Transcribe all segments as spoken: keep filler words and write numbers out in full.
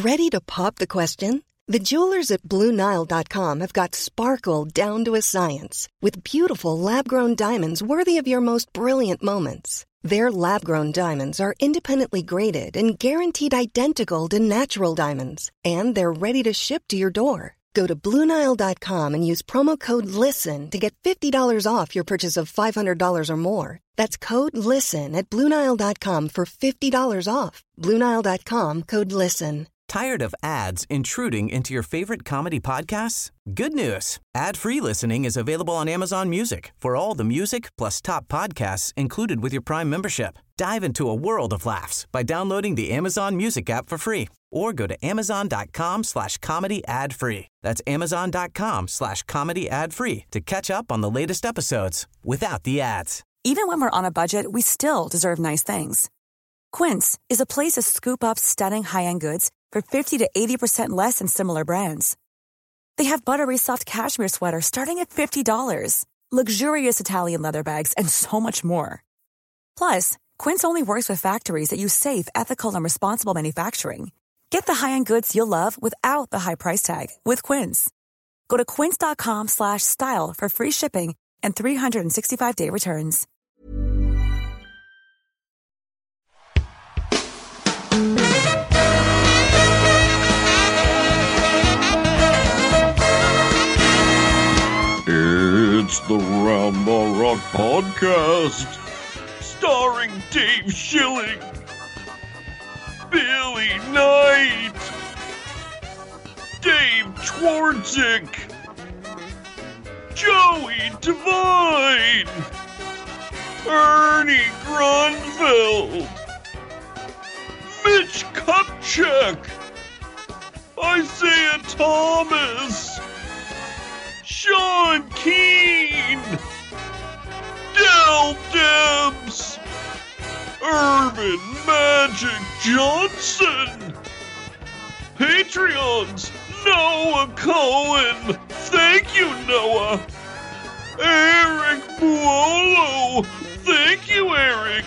Ready to pop the question? The jewelers at Blue Nile dot com have got sparkle down to a science with beautiful lab-grown diamonds worthy of your most brilliant moments. Their lab-grown diamonds are independently graded and guaranteed identical to natural diamonds, and they're ready to ship to your door. Go to Blue Nile dot com and use promo code LISTEN to get fifty dollars off your purchase of five hundred dollars or more. That's code LISTEN at Blue Nile dot com for fifty dollars off. Blue Nile dot com, code LISTEN. Tired of ads intruding into your favorite comedy podcasts? Good news. Ad-free listening is available on Amazon Music for all the music plus top podcasts included with your Prime membership. Dive into a world of laughs by downloading the Amazon Music app for free or go to amazon.com slash comedy ad free. That's amazon.com slash comedy ad free to catch up on the latest episodes without the ads. Even when we're on a budget, we still deserve nice things. Quince is a place to scoop up stunning high-end goods for fifty to eighty percent less than similar brands. They have buttery soft cashmere sweaters starting at fifty dollars, luxurious Italian leather bags, and so much more. Plus, Quince only works with factories that use safe, ethical, and responsible manufacturing. Get the high-end goods you'll love without the high price tag with Quince. Go to quince.com slash style for free shipping and three sixty-five day returns. It's the Round Ball Rock Podcast, starring Dave Schilling, Billy Knight, Dave Twardzik, Joey Devine, Ernie Grunfeld, Mitch Kupchak, Isaiah Thomas, Sean Keane, Del Debs, Irvin Magic Johnson, Patreons, Noah Cohen, thank you Noah, Eric Buolo, thank you Eric,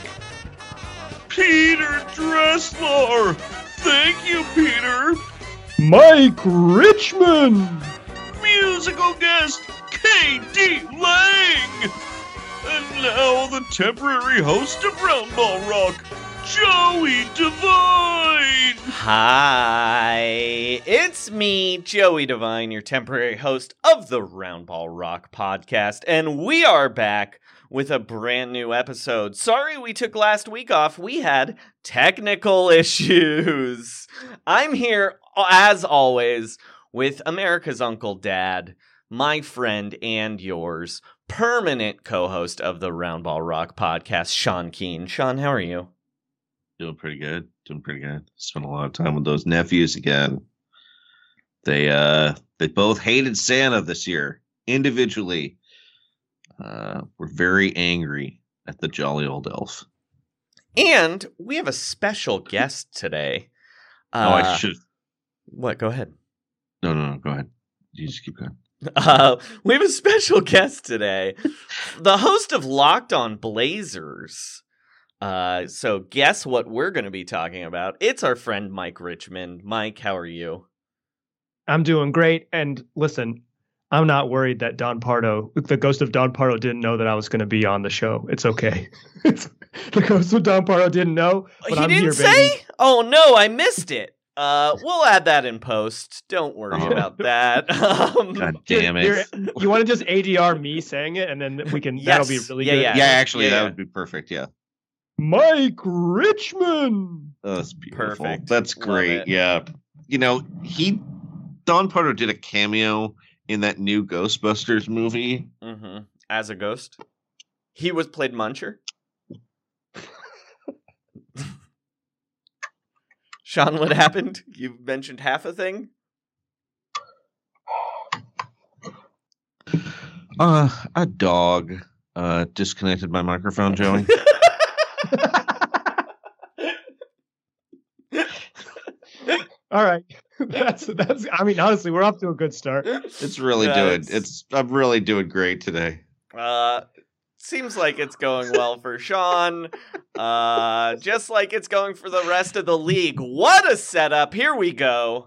Peter Dressler, thank you Peter, Mike Richmond, musical guest K D Lang, and now the temporary host of Round Ball Rock, Joey Devine. Hi, it's me, Joey Devine, your temporary host of the Round Ball Rock podcast, and we are back with a brand new episode. Sorry we took last week off. We had technical issues. I'm here, as always, with America's Uncle Dad, my friend and yours, permanent co-host of the Round Ball Rock podcast, Sean Keane. Sean, how are you? Doing pretty good. Doing pretty good. Spent a lot of time with those nephews again. They uh they both hated Santa this year individually. Uh, we're very angry at the jolly old elf. And we have a special guest today. Uh, oh, I should. What? Go ahead. No, no, no. Go ahead. You just keep going. Uh, we have a special guest today, the host of Locked On Blazers. Uh, so guess what we're going to be talking about? It's our friend Mike Richmond. Mike, how are you? I'm doing great. And listen, I'm not worried that Don Pardo, the ghost of Don Pardo, didn't know that I was going to be on the show. It's okay. It's, the ghost of Don Pardo didn't know, but he I'm didn't here, say? baby. Oh no, I missed it. Uh, we'll add that in post. Don't worry Oh. about that. Um, God damn it. You're, you're, you want to just A D R me saying it, and then we can. Yes. That'll be really Yeah, good. yeah. Yeah, actually, Yeah, that yeah. would be perfect. Yeah. Mike Richmond. Oh, that's beautiful. Perfect. That's Love great. it. Yeah. You know, he, Don Pardo did a cameo in that new Ghostbusters movie. Mm-hmm. As a ghost, he was played Muncher. Sean, what happened? You mentioned half a thing. Uh, a dog uh disconnected my microphone, Joey. All right. That's that's. I mean, honestly, we're off to a good start. It's really Yeah, doing. it's- It's I'm really doing great today. Uh, seems like it's going well for Sean. Uh, just like it's going for the rest of the league. What a setup. Here we go.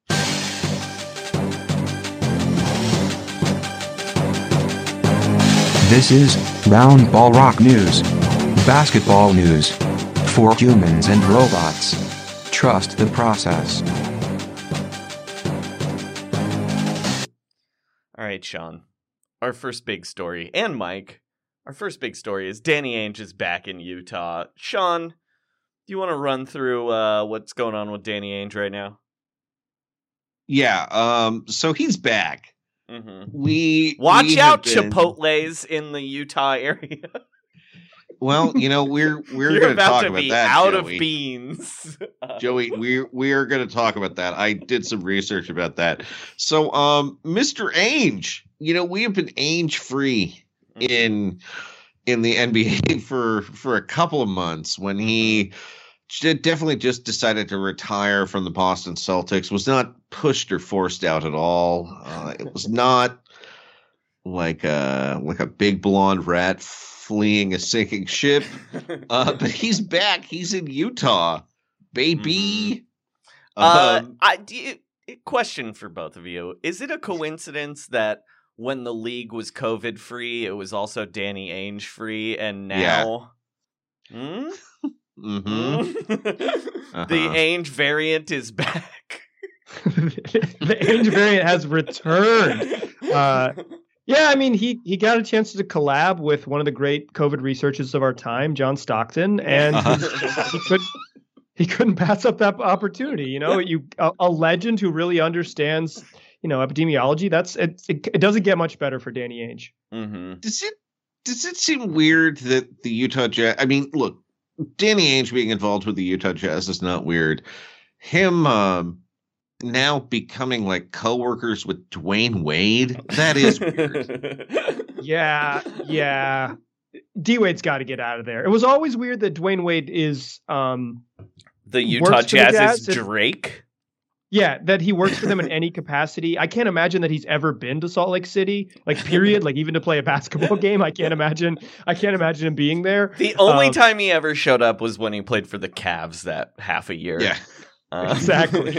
This is Round Ball Rock News. Basketball news. For humans and robots. Trust the process. All right, Sean. Our first big story, and Mike, our first big story is Danny Ainge is back in Utah. Sean, do you want to run through uh, what's going on with Danny Ainge right now? Yeah, um, so he's back. Mm-hmm. We Watch we out, been... Chipotle's in the Utah area. Well, you know, we're we're You're going about talk to about be that, out Joey. of beans. Joey, we we are going to talk about that. I did some research about that. So, um, Mister Ainge, you know, we have been Ainge free Mm-hmm. in in the N B A for for a couple of months when he j- definitely just decided to retire from the Boston Celtics. Was not pushed or forced out at all. Uh, it was not like a like a big blonde rat fleeing a sinking ship. Uh, but he's back. He's in Utah, baby. Mm-hmm. Uh, Um, I do you, question for both of you: is it a coincidence that when the league was COVID free, it was also Danny Ainge free, and now, Hmm? mhm. the Uh-huh. Ainge variant is back? The Ainge variant has returned. Uh, yeah, I mean, he he got a chance to collab with one of the great COVID researchers of our time, John Stockton, and Uh-huh. he could he couldn't pass up that opportunity. You know, you a, a legend who really understands, you know, epidemiology. That's it. It, it doesn't get much better for Danny Ainge. Mm-hmm. Does it does it seem weird that the Utah Jazz? I mean, look, Danny Ainge being involved with the Utah Jazz is not weird. Him um, now becoming like coworkers with Dwayne Wade, that is weird. Yeah, yeah. D Wade's got to get out of there. It was always weird that Dwayne Wade is, um, The Utah Works for the Jazz Jazz, is it- Drake. yeah, that he works for them in any capacity. I can't imagine that he's ever been to Salt Lake City, like period, like even to play a basketball game. I can't imagine. I can't imagine him being there. The only Um, time he ever showed up was when he played for the Cavs that half a year. Yeah. Um, Exactly.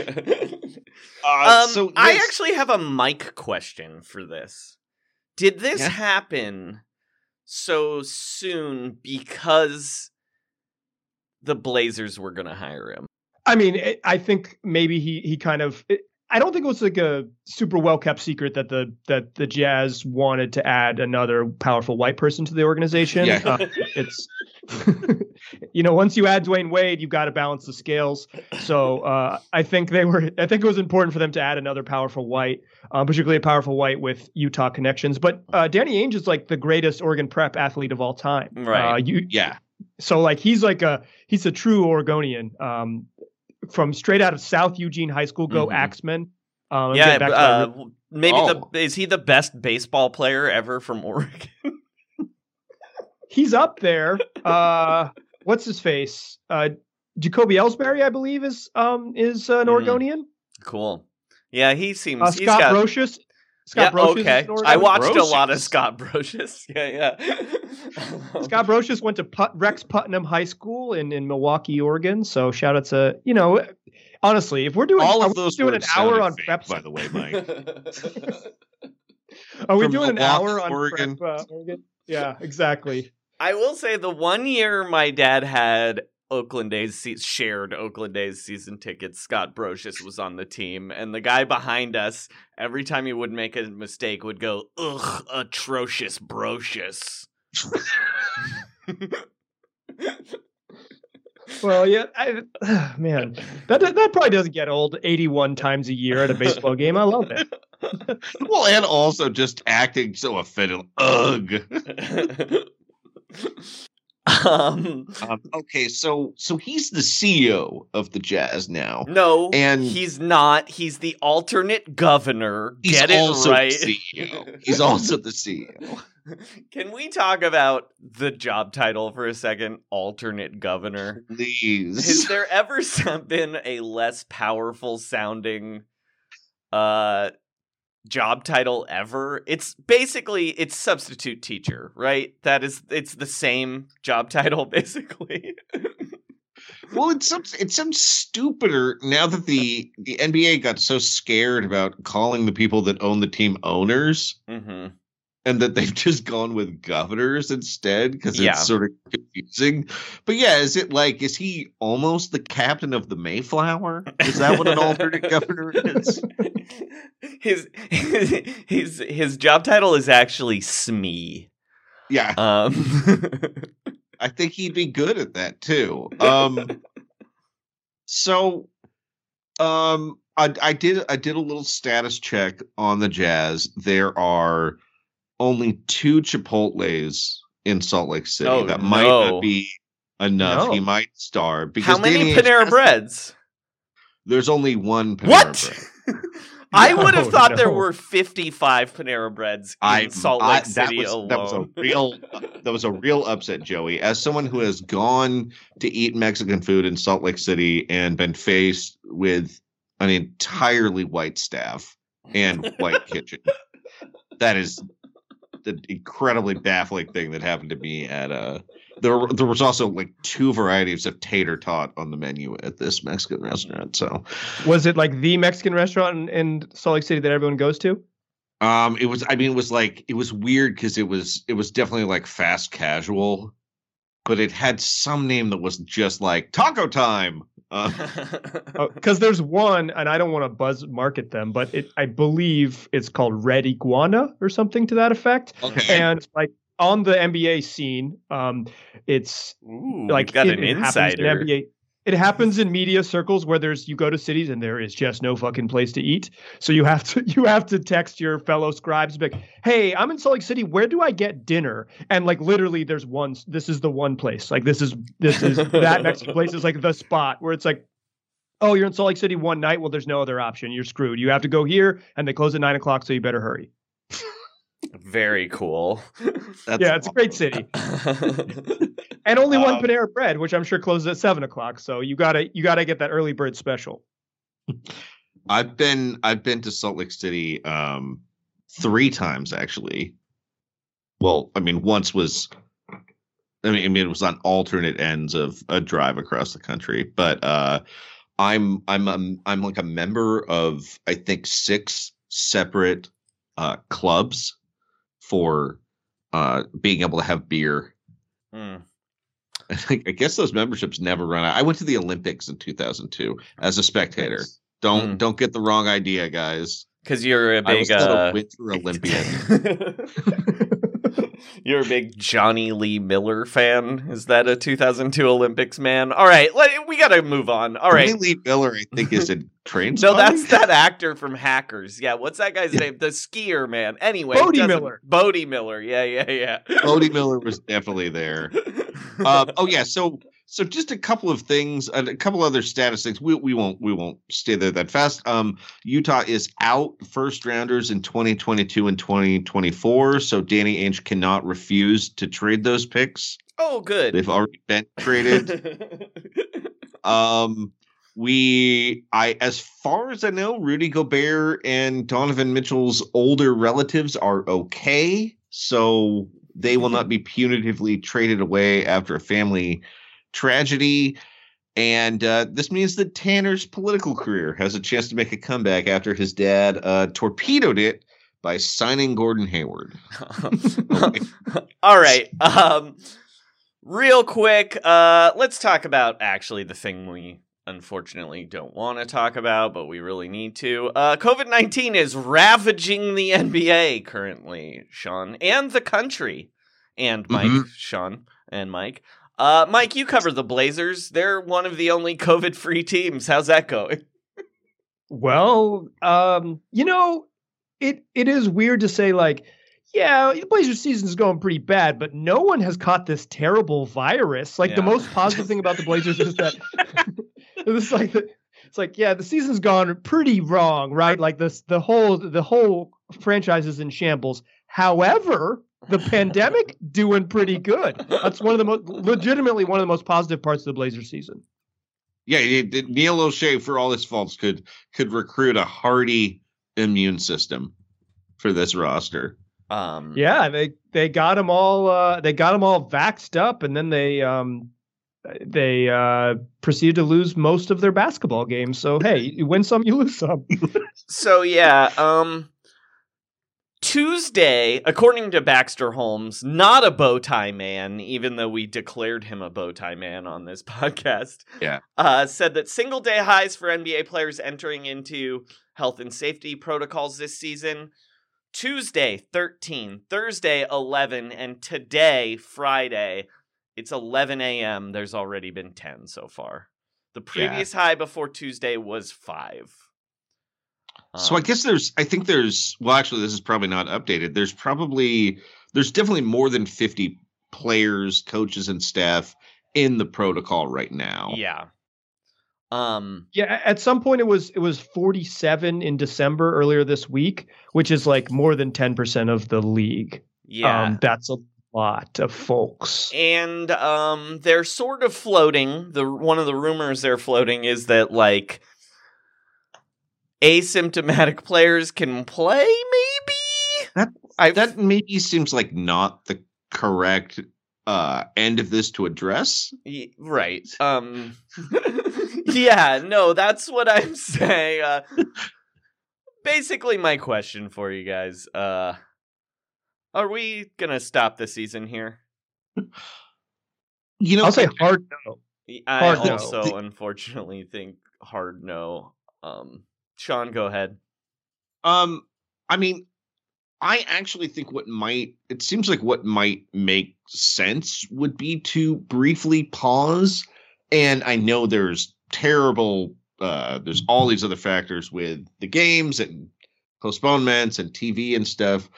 Uh, um, so I yes, actually have a Mike question for this. Did this Yeah. happen so soon because the Blazers were going to hire him? I mean, it, I think maybe he he kind of. It, I don't think it was like a super well kept secret that the that the Jazz wanted to add another powerful white person to the organization. Yeah. Uh, it's you know, once you add Dwayne Wade, you've got to balance the scales. So uh, I think they were. I think it was important for them to add another powerful white, uh, particularly a powerful white with Utah connections. But uh, Danny Ainge is like the greatest Oregon Prep athlete of all time. Right. Uh, you, yeah. so like he's like a he's a true Oregonian. Um, from straight out of South Eugene High School. Go Mhm. Axemen. Um, Yeah, get back to uh, my- maybe Oh. the is he the best baseball player ever from Oregon? he's up there. Uh, what's his face? Uh, Jacoby Ellsbury, I believe, is um is uh, an Mhm. Oregonian. Cool. Yeah, he seems. Uh, he's Scott got, Brocious. Scott yeah, Brocious. okay. Is an I Oregonian. watched a lot of Brocious. Scott Brocious. Yeah, yeah. Scott Brocious went to Put- Rex Putnam High School in, in Milwaukee, Oregon. So shout out to, you know, honestly, if we're doing All are of we those doing an words hour sounded on fake, prep, by the way, Mike. are we From doing an Milwaukee, hour on Oregon. prep, uh, Oregon? Yeah, exactly. I will say the one year my dad had Oakland A's se- shared Oakland A's season tickets, Scott Brocious was on the team, and the guy behind us, every time he would make a mistake, would go, "Ugh, atrocious Brocious." Well, yeah, I, man, that that probably doesn't get old. eighty-one times a year at a baseball game, I love it. Well, and also just acting so offended. Ugh. um, Um, okay, so so he's the C E O of the Jazz now. no, And- he's not. He's the alternate governor. He's Get it also right. the C E O. He's also the C E O. Can we talk about the job title for a second? Alternate governor. Has Please. there ever been a less powerful sounding uh job title ever. It's basically it's substitute teacher, right? That is it's the same job title basically. Well, it's some it's some stupider now that the the N B A got so scared about calling the people that own the team owners, mm-hmm. and that they've just gone with governors instead because it's Yeah. sort of confusing. But yeah, is it like is he almost the captain of the Mayflower? Is that what an alternate governor is? His his his job title is actually S M E. Yeah, Um, I think he'd be good at that too. Um, so, um, I, I did I did a little status check on the Jazz. There are only two Chipotles in Salt Lake City. Oh, that might no. not be enough. No. He might starve because how many Danny Ainge Panera has- Breads? There's only one Panera What? Bread. I would have No, thought there no. were fifty-five Panera Breads in I, Salt I- Lake that City was, alone. That was a real that was a real upset, Joey. As someone who has gone to eat Mexican food in Salt Lake City and been faced with an entirely white staff and white kitchen, that is the incredibly baffling thing that happened to me at uh there there was also like two varieties of tater tot on the menu at this Mexican restaurant. So Was it like the Mexican restaurant in, in Salt Lake City that everyone goes to? Um, it was. I mean, it was like it was weird because it was. It was definitely like fast casual, but it had some name that was just like Taco Time. Uh, Because there's one, and I don't want to buzz market them, but it I believe it's called Red Iguana or something to that effect. okay. And like on the N B A scene, um, it's Ooh, like like got it, an it happens in insider. N B A. It happens in media circles where there's you go to cities and there is just no fucking place to eat. So you have to you have to text your fellow scribes like, "Hey, I'm in Salt Lake City. Where do I get dinner?" And like literally, there's one. This is the one place. Like this is this is that Mexican place is like the spot where it's like, oh, you're in Salt Lake City one night. Well, there's no other option. You're screwed. You have to go here, and they close at nine o'clock. So you better hurry. Very cool. That's Yeah, it's a great city. And only one Um, Panera Bread, which I'm sure closes at seven o'clock. So you gotta you gotta get that early bird special. I've been. I've been to Salt Lake City um, three times actually. Well, I mean, once was. I mean, I mean, it was on alternate ends of a drive across the country, but uh, I'm I'm I'm I'm like a member of I think six separate uh, clubs for uh, being able to have beer. Hmm. I think I guess those memberships never run out. I went to the Olympics in two thousand two as a spectator. Don't Mm. don't get the wrong idea, guys. Because you're a I was big not uh, a Winter Olympian. You're a big Johnny Lee Miller fan. Is that a two thousand two Olympics man? All right, let, we got to move on. All right. Johnny Lee Miller, I think, is a train. No, that's that actor from Hackers. Yeah, what's that guy's name? The skier man. Anyway, Bodie doesn't- Miller. Bodie Miller. Yeah, yeah, yeah. Bodie Miller was definitely there. Um, oh yeah, so so just a couple of things, a couple other status things. We we won't we won't stay there that fast. Um, Utah is out first rounders in twenty twenty-two and twenty twenty-four, so Danny Ainge cannot refuse to trade those picks. Oh, good. They've already been traded. Um, we, I, as far as I know, Rudy Gobert and Donovan Mitchell's older relatives are okay, so they will not be punitively traded away after a family tragedy. And uh, this means that Tanner's political career has a chance to make a comeback after his dad uh, torpedoed it by signing Gordon Hayward. All right. Um, real quick, uh, let's talk about actually the thing we unfortunately don't want to talk about, but we really need to. Uh, COVID nineteen is ravaging the N B A currently, Sean, and the country. And Mike, Mhm. Sean, and Mike. Uh, Mike, you cover the Blazers. They're one of the only COVID-free teams. How's that going? Well, um, you know, it it is weird to say like, yeah, the Blazers season's going pretty bad, but no one has caught this terrible virus. Like the Yeah. most positive thing about the Blazers is that it's like the, it's like yeah, the season's gone pretty wrong, right? Like this the whole the whole franchise is in shambles. However, the pandemic doing pretty good. That's one of the most legitimately one of the most positive parts of the Blazers season. Yeah, it, it- Neil O'Shea, for all his faults, could could recruit a hardy immune system. for this roster. Um, yeah, they they got them all. Uh, they got them all vaxxed up, and then they um, they uh, proceeded to lose most of their basketball games. So hey, you win some, you lose some. So yeah, um, Tuesday, according to Baxter Holmes, not a bow tie man, even though we declared him a bow tie man on this podcast. Yeah, uh, said that single day highs for N B A players entering into health and safety protocols this season. Tuesday, thirteen, Thursday, eleven, and today, Friday, it's eleven a.m. There's already been ten so far. The previous yeah. high before Tuesday was five. Um, so I guess there's, I think there's, well, actually, this is probably not updated. There's probably, there's definitely more than fifty players, coaches, and staff in the protocol right now. Yeah. Um, yeah, at some point it was it was forty-seven in December earlier this week, which is like more than ten percent of the league. Yeah. Um, that's a lot of folks. And um, they're sort of floating. The one of the rumors they're floating is that like asymptomatic players can play, maybe? That I've, that maybe seems like not the correct uh, end of this to address. Y- right. Um Yeah, no, that's what I'm saying. Uh, basically, my question for you guys, uh, are we going to stop the season here? You know, I'll say hard no. I hard also, no. unfortunately, think hard no. Um, Sean, go ahead. Um, I mean, I actually think what might, it seems like what might make sense would be to briefly pause. And I know there's terrible, uh, there's all these other factors with the games and postponements and T V and stuff.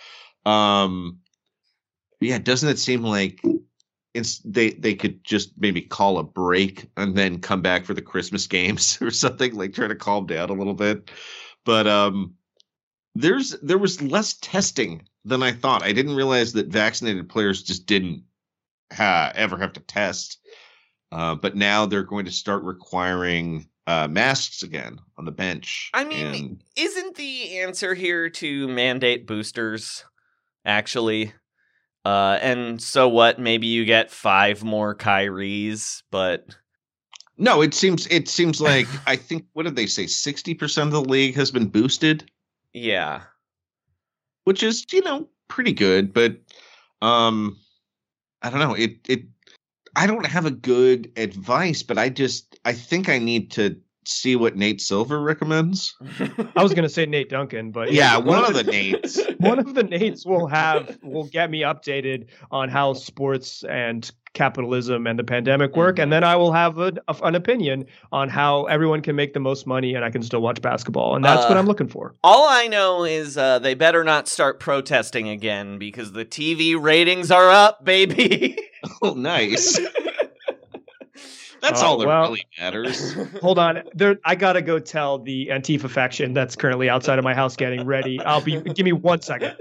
Um, yeah, doesn't it seem like it's they they could just maybe call a break and then come back for the Christmas games or something, like try to calm down a little bit. But um, there's there was less testing than I thought. I didn't realize that vaccinated players just didn't ha- ever have to test. Uh, but now they're going to start requiring uh, masks again on the bench. I mean, and... isn't the answer here to mandate boosters, actually? Uh, and so what? Maybe you get five more Kyries, but... No, it seems it seems like, I think, what did they say? sixty percent of the league has been boosted? Yeah. Which is, you know, pretty good, but um, I don't know. It it... I don't have a good advice, but I just, I think I need to see what Nate Silver recommends. I was going to say Nate Duncan, but yeah, one, one of the Nates. One of the Nates will have, will get me updated on how sports and capitalism and the pandemic work. Mm-hmm. And then I will have a, an opinion on how everyone can make the most money and I can still watch basketball. And that's uh, what I'm looking for. All I know is uh, they better not start protesting again because the T V ratings are up, baby. Oh, nice. That's uh, all that well, really matters. Hold on. There, I got to go tell the Antifa faction that's currently outside of my house getting ready. I'll be, give me one second.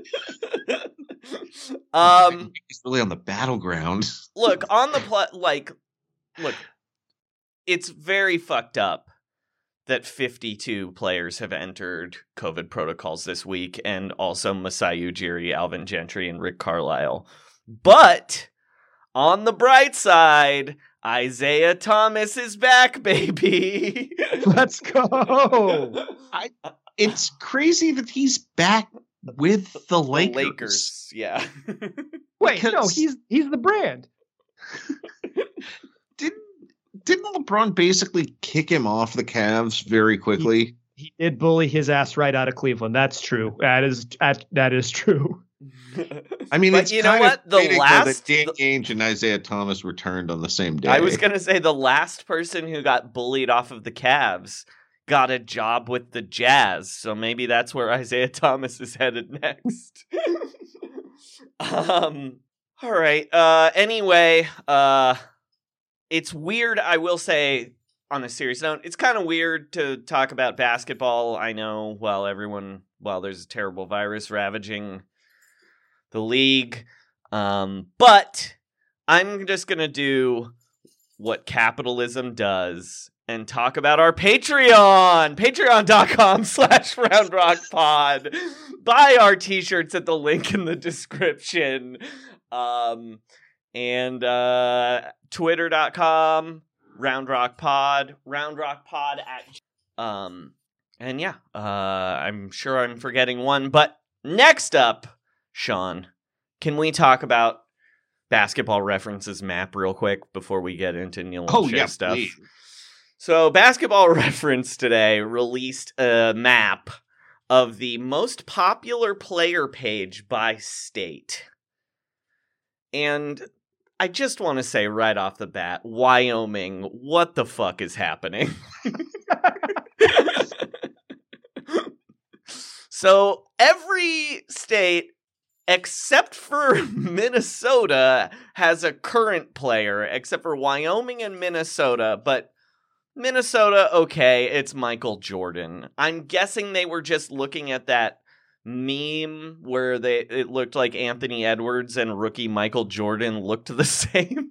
Um, It's really on the battleground. Look, on the, pl- like, look, it's very fucked up that fifty-two players have entered COVID protocols this week, and also Masai Ujiri, Alvin Gentry, and Rick Carlisle. But on the bright side, Isaiah Thomas is back, baby. Let's go. I, it's crazy that he's back with the Lakers. The Lakers, yeah. Wait, because... no, he's he's the brand. Didn't didn't LeBron basically kick him off the Cavs very quickly? He, he did bully his ass right out of Cleveland. That's true. That is that, that is true. I mean, but it's you kind know what? Of the last that Dan Ainge and Isaiah Thomas returned on the same day. I was gonna say the last person who got bullied off of the Cavs got a job with the Jazz, so maybe that's where Isaiah Thomas is headed next. um. All right. Uh. Anyway. Uh. It's weird. I will say, on a serious note, it's kind of weird to talk about basketball. I know. While everyone, while there's a terrible virus ravaging the league. Um, but I'm just going to do what capitalism does and talk about our Patreon, patreon.com slash roundrockpod. Buy our t-shirts at the link in the description. Um, and uh, twitter.com, roundrockpod, roundrockpod at... Um, and yeah, uh, I'm sure I'm forgetting one. But next up, Sean, can we talk about Basketball Reference's map real quick before we get into Neil and Oh, Shea yeah, stuff? please. So, Basketball Reference today released a map of the most popular player page by state. And I just want to say right off the bat, Wyoming, what the fuck is happening? So, every state except for Minnesota has a current player, except for Wyoming and Minnesota, but Minnesota, okay, it's Michael Jordan. I'm guessing they were just looking at that meme where they it looked like Anthony Edwards and rookie Michael Jordan looked the same.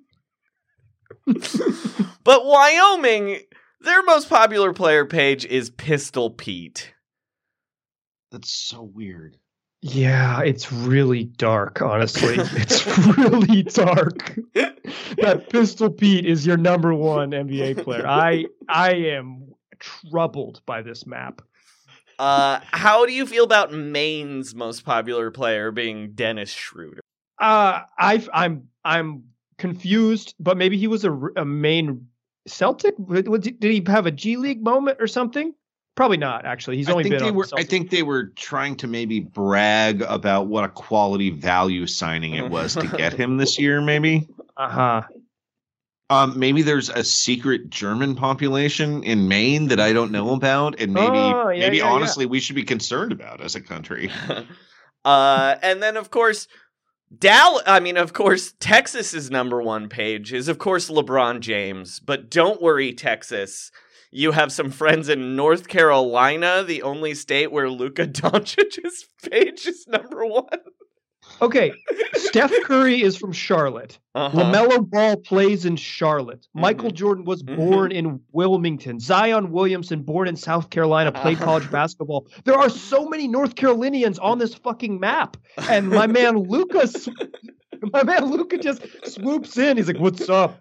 But Wyoming, their most popular player page is Pistol Pete. That's so weird. Yeah, it's really dark, honestly. It's really dark. That Pistol Pete is your number one N B A player. I I am troubled by this map. Uh, how do you feel about Maine's most popular player being Dennis Schroeder? Uh, I I'm I'm confused, but maybe he was a, a Maine Celtic. Did he have a G League moment or something? Probably not, actually. He's only I think been they on were. the I think they were trying to maybe brag about what a quality value signing it was to get him this year. Maybe. Uh huh. Um, maybe there's a secret German population in Maine that I don't know about, and maybe, Oh, yeah, maybe yeah, honestly, we should be concerned about as a country. uh, and then of course, Dallas. I mean, of course, Texas's number one page is of course LeBron James. But don't worry, Texas. You have some friends in North Carolina, the only state where Luka Doncic's page is number one. Okay, Steph Curry is from Charlotte. Uh-huh. LaMelo Ball plays in Charlotte. Mm-hmm. Michael Jordan was born Mhm. in Wilmington. Zion Williamson, born in South Carolina, played college basketball. There are so many North Carolinians on this fucking map. And my man Luka, sw- my man Luka just swoops in. He's like, "What's up?"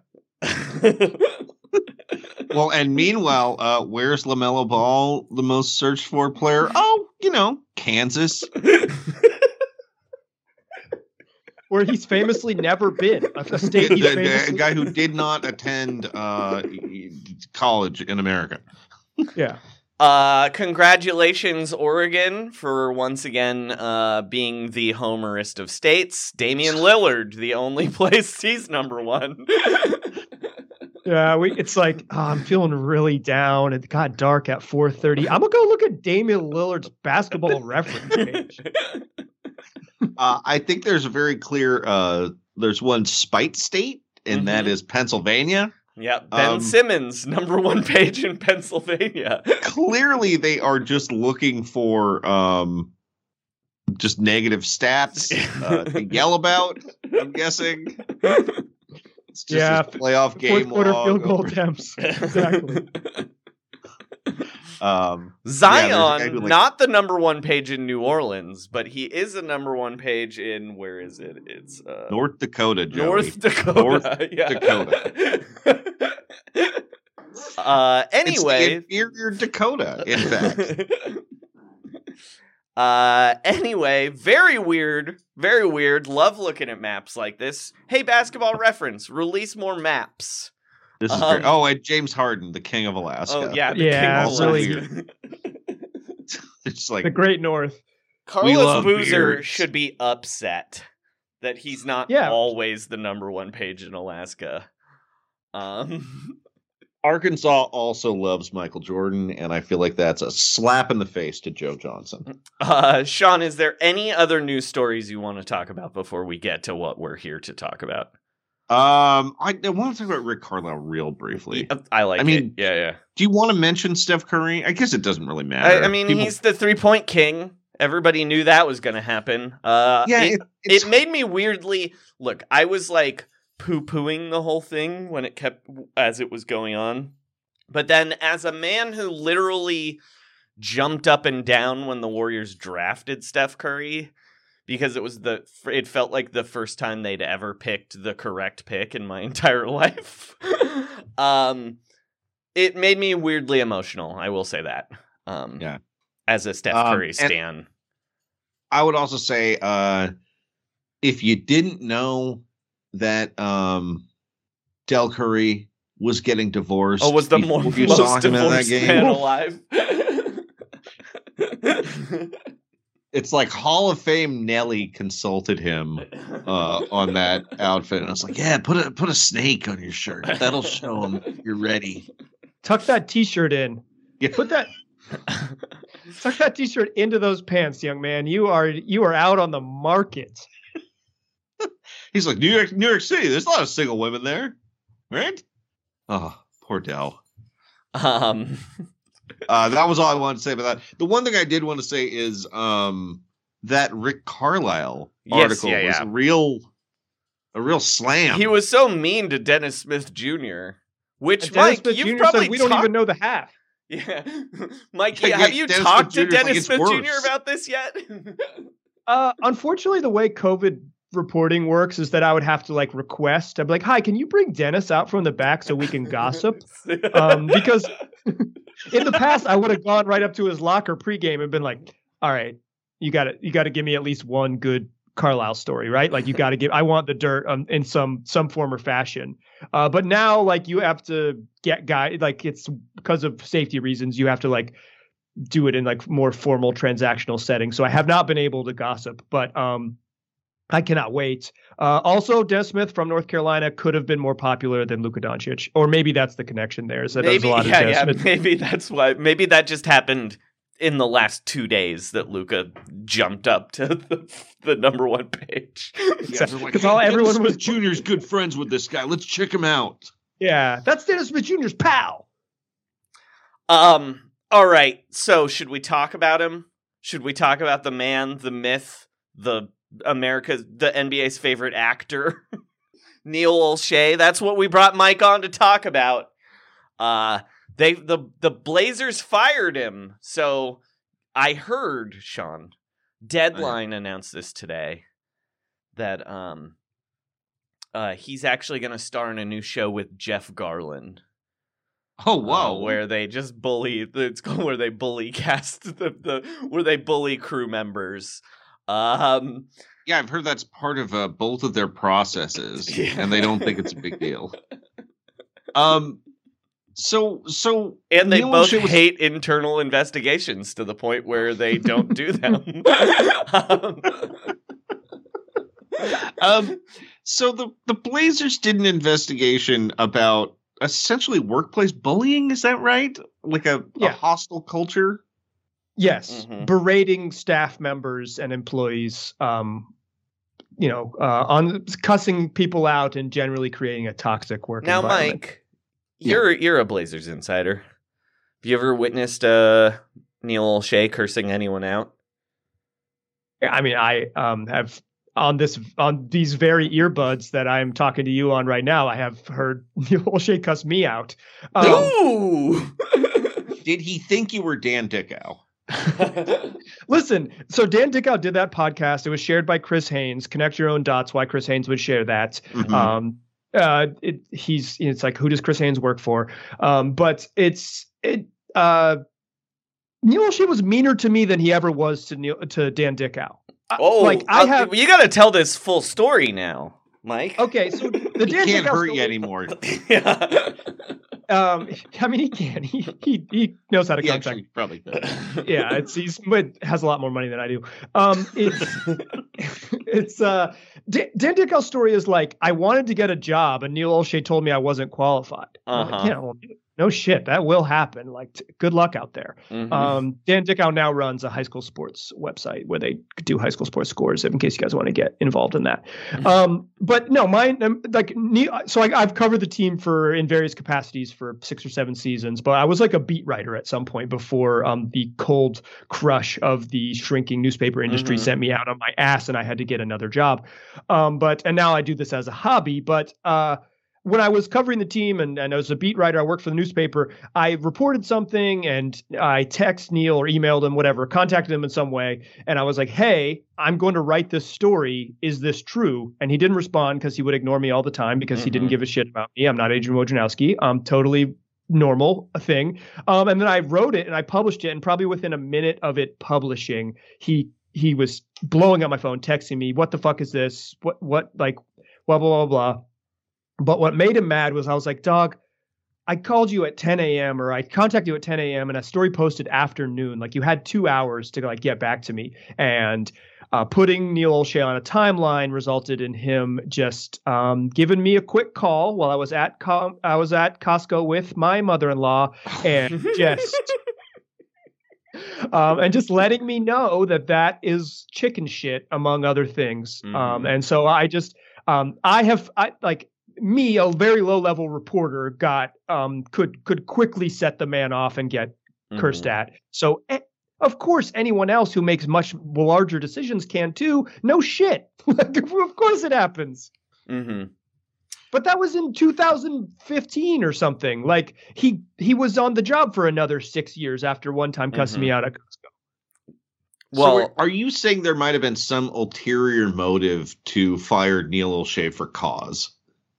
Well, and meanwhile, uh, where's LaMelo Ball, the most searched for player? Oh, you know, Kansas. Where he's famously never been. A state he's the, the famously... guy who did not attend uh, college in America. Yeah. Uh, congratulations, Oregon, for once again uh, being the homerist of states. Damian Lillard, the only place he's number one. Yeah, we. It's like, oh, I'm feeling really down. It got dark at four thirty. I'm going to go look at Damian Lillard's Basketball Reference page. Uh, I think there's a very clear, uh, there's one spite state, and Mhm. that is Pennsylvania. Yeah, Ben Um, Simmons, number one page in Pennsylvania. Clearly, they are just looking for um, just negative stats uh, to yell about, I'm guessing. It's just Yeah, this playoff game Fourth quarter log field goal over- attempts. Exactly. Um, Zion, yeah, there's a guy who, like- not the number one page in New Orleans, but he is a number one page in, where is it? It's uh, North Dakota, Joey. North Dakota. North yeah. Dakota. uh, It's the anyway. inferior Dakota, in fact. uh, anyway, very weird. Very weird. Love looking at maps like this. Hey, Basketball Reference, release more maps. This is Um, great. Oh, and James Harden, the king of Alaska. Oh, yeah. The Yeah, King of really Alaska. It's like The Great North. Carlos love Boozer beards. should be upset that he's not Yeah. always the number one page in Alaska. Um, Arkansas also loves Michael Jordan, and I feel like that's a slap in the face to Joe Johnson. uh, Sean, is there any other news stories you want to talk about before we get to what we're here to talk about? Um, I, I want to talk about Rick Carlisle real briefly. Uh, I like I mean, it. Yeah, yeah. Do you want to mention Steph Curry? I guess it doesn't really matter. I, I mean, People- he's the three-point king. Everybody knew that was going to happen. Uh, yeah, it, it, it's, it made me weirdly look. I was like poo-pooing the whole thing when it kept as it was going on, But then as a man who literally jumped up and down when the Warriors drafted Steph Curry, because it was the, it felt like the first time they'd ever picked the correct pick in my entire life. um, it made me weirdly emotional. I will say that. Um, yeah. As a Steph Um, Curry stan. I would also say, uh, if you didn't know that um, Del Curry was getting divorced, Oh, was the more you most saw him in that divorced game, man alive? it's like Hall of Fame Nelly consulted him uh, on that outfit, and I was like, "Yeah, put a put a snake on your shirt. That'll show him you're ready." Tuck that T-shirt in. Yeah. Put that. Tuck that T-shirt into those pants, young man. You are you are out on the market. He's like, New York, New York City. There's a lot of single women there, right? Oh, poor Del. Um, uh, that was all I wanted to say about that. The one thing I did want to say is um, that Rick Carlisle Yes, article yeah, was yeah. a real, a real slam. he was so mean to Dennis Smith Junior Which, And Dennis Mike, Smith you've Junior probably said we don't talked- even know the half. Yeah, Mike, Yeah, yeah, yeah, have you Dennis talked Smith to Junior's like, Dennis it's Smith worse. Junior about this yet? Uh, unfortunately, the way COVID reporting works is that I would have to like request. I'd be like, "Hi, can you bring Dennis out from the back so we can gossip?" Um, because in the past, I would have gone right up to his locker pregame and been like, "All right, you got to you got to give me at least one good Carlisle story, right? Like you got to give. I want the dirt um, in some some form or fashion." Uh, but now, like you have to get guy like it's because of safety reasons. You have to like do it in like more formal transactional settings. So I have not been able to gossip, but um, I cannot wait. Uh, also, Dennis Smith from North Carolina could have been more popular than Luka Doncic, or maybe that's the connection there. Is that there's maybe, a lot of yeah, Dennis yeah, Smith. maybe that's why. Maybe that just happened in the last two days that Luka jumped up to the, the number one page. Yeah, they're like, Because all "Hey, everyone Dennis was Smith Junior's good friends with this guy. Let's check him out. Yeah, that's Dennis Smith Junior's pal. Um. All right. So, should we talk about him? Should we talk about the man, the myth, the America's, the N B A's favorite actor, Neil Olshey? That's what we brought Mike on to talk about. Uh, they the the Blazers fired him. So I heard, Sean, Deadline announced this today that um uh he's actually going to star in a new show with Jeff Garland. Oh wow, Uh, where they just bully, it's called where they bully cast the, the where they bully crew members. Um, yeah, I've heard that's part of uh, both of their processes, Yeah. and they don't think it's a big deal. Um, so so and they Neil both Olshey was- hate internal investigations to the point where they don't do them. um, um, so the the Blazers did an investigation about essentially workplace bullying. Is that right? Like a, Yeah. a hostile culture. Yes, Mhm. berating staff members and employees, um, you know, uh, on cussing people out and generally creating a toxic work now, environment. Mike, you're you're a Blazers insider. Have you ever witnessed uh, Neil Olshey cursing anyone out? I mean, I um, have on this on these very earbuds that I'm talking to you on right now. I have heard Neil Olshey cuss me out. Um, Ooh. Did he think you were Dan Dickow? Listen, so Dan Dickow did that podcast. It was shared by Chris Haynes. Connect your own dots. Why Chris Haynes would share that. Mhm. Um, uh, it, he's it's like, who does Chris Haynes work for? Um, but it's it. Uh, Neil Olshey was meaner to me than he ever was to Neil to Dan Dickow. I- Oh, like I uh, have. You got to tell this full story now, Mike. Okay, so the He Dan can't Dickow hurt story- you anymore. Yeah. Um, I mean, he can. He he he knows how to He contact. actually probably could. Yeah, it's he's but has a lot more money than I do. Um, it's it's uh Dan, Dan Dickow's story is like, I wanted to get a job and Neil Olshey told me I wasn't qualified. I'm like, Uh-huh. yeah, well, no shit, that will happen. Like, t- good luck out there. Mhm. Um, Dan Dickow now runs a high school sports website where they do high school sports scores, in case you guys want to get involved in that. Um, but no, mine, um, like, ne- so I, I've covered the team for in various capacities for six or seven seasons, but I was like a beat writer at some point before um, the cold crush of the shrinking newspaper industry Mhm. sent me out on my ass and I had to get another job. Um, but, and now I do this as a hobby, but, uh, when I was covering the team and, and as a beat writer, I worked for the newspaper, I reported something and I text Neil or emailed him, whatever, contacted him in some way. And I was like, hey, I'm going to write this story. Is this true? And he didn't respond because he would ignore me all the time because mm-hmm. he didn't give a shit about me. I'm not Adrian Wojnarowski. I'm totally normal a thing. Um, and then I wrote it and I published it. And probably within a minute of it publishing, he he was blowing up my phone, texting me, what the fuck is this? What, what, like, blah, blah, blah, blah. But what made him mad was I was like, dog, I called you at ten a.m. or I contacted you at ten a.m. and a story posted afternoon. Like you had two hours to like get back to me. And uh, putting Neil Olshey on a timeline resulted in him just um, giving me a quick call while I was at Co- I was at Costco with my mother-in-law and just um, and just letting me know that that is chicken shit, among other things. Mm-hmm. Um, and so I just um, I have I like. Me, a very low-level reporter, got um could could quickly set the man off and get mm-hmm. cursed at. So, eh, of course, anyone else who makes much larger decisions can too. No shit. Of course it happens. Mm-hmm. But that was in two thousand fifteen or something. Like he he was on the job for another six years after one time cussing mm-hmm. me out at Costco. Well, so are you saying there might have been some ulterior motive to fire Neil Olshey for cause?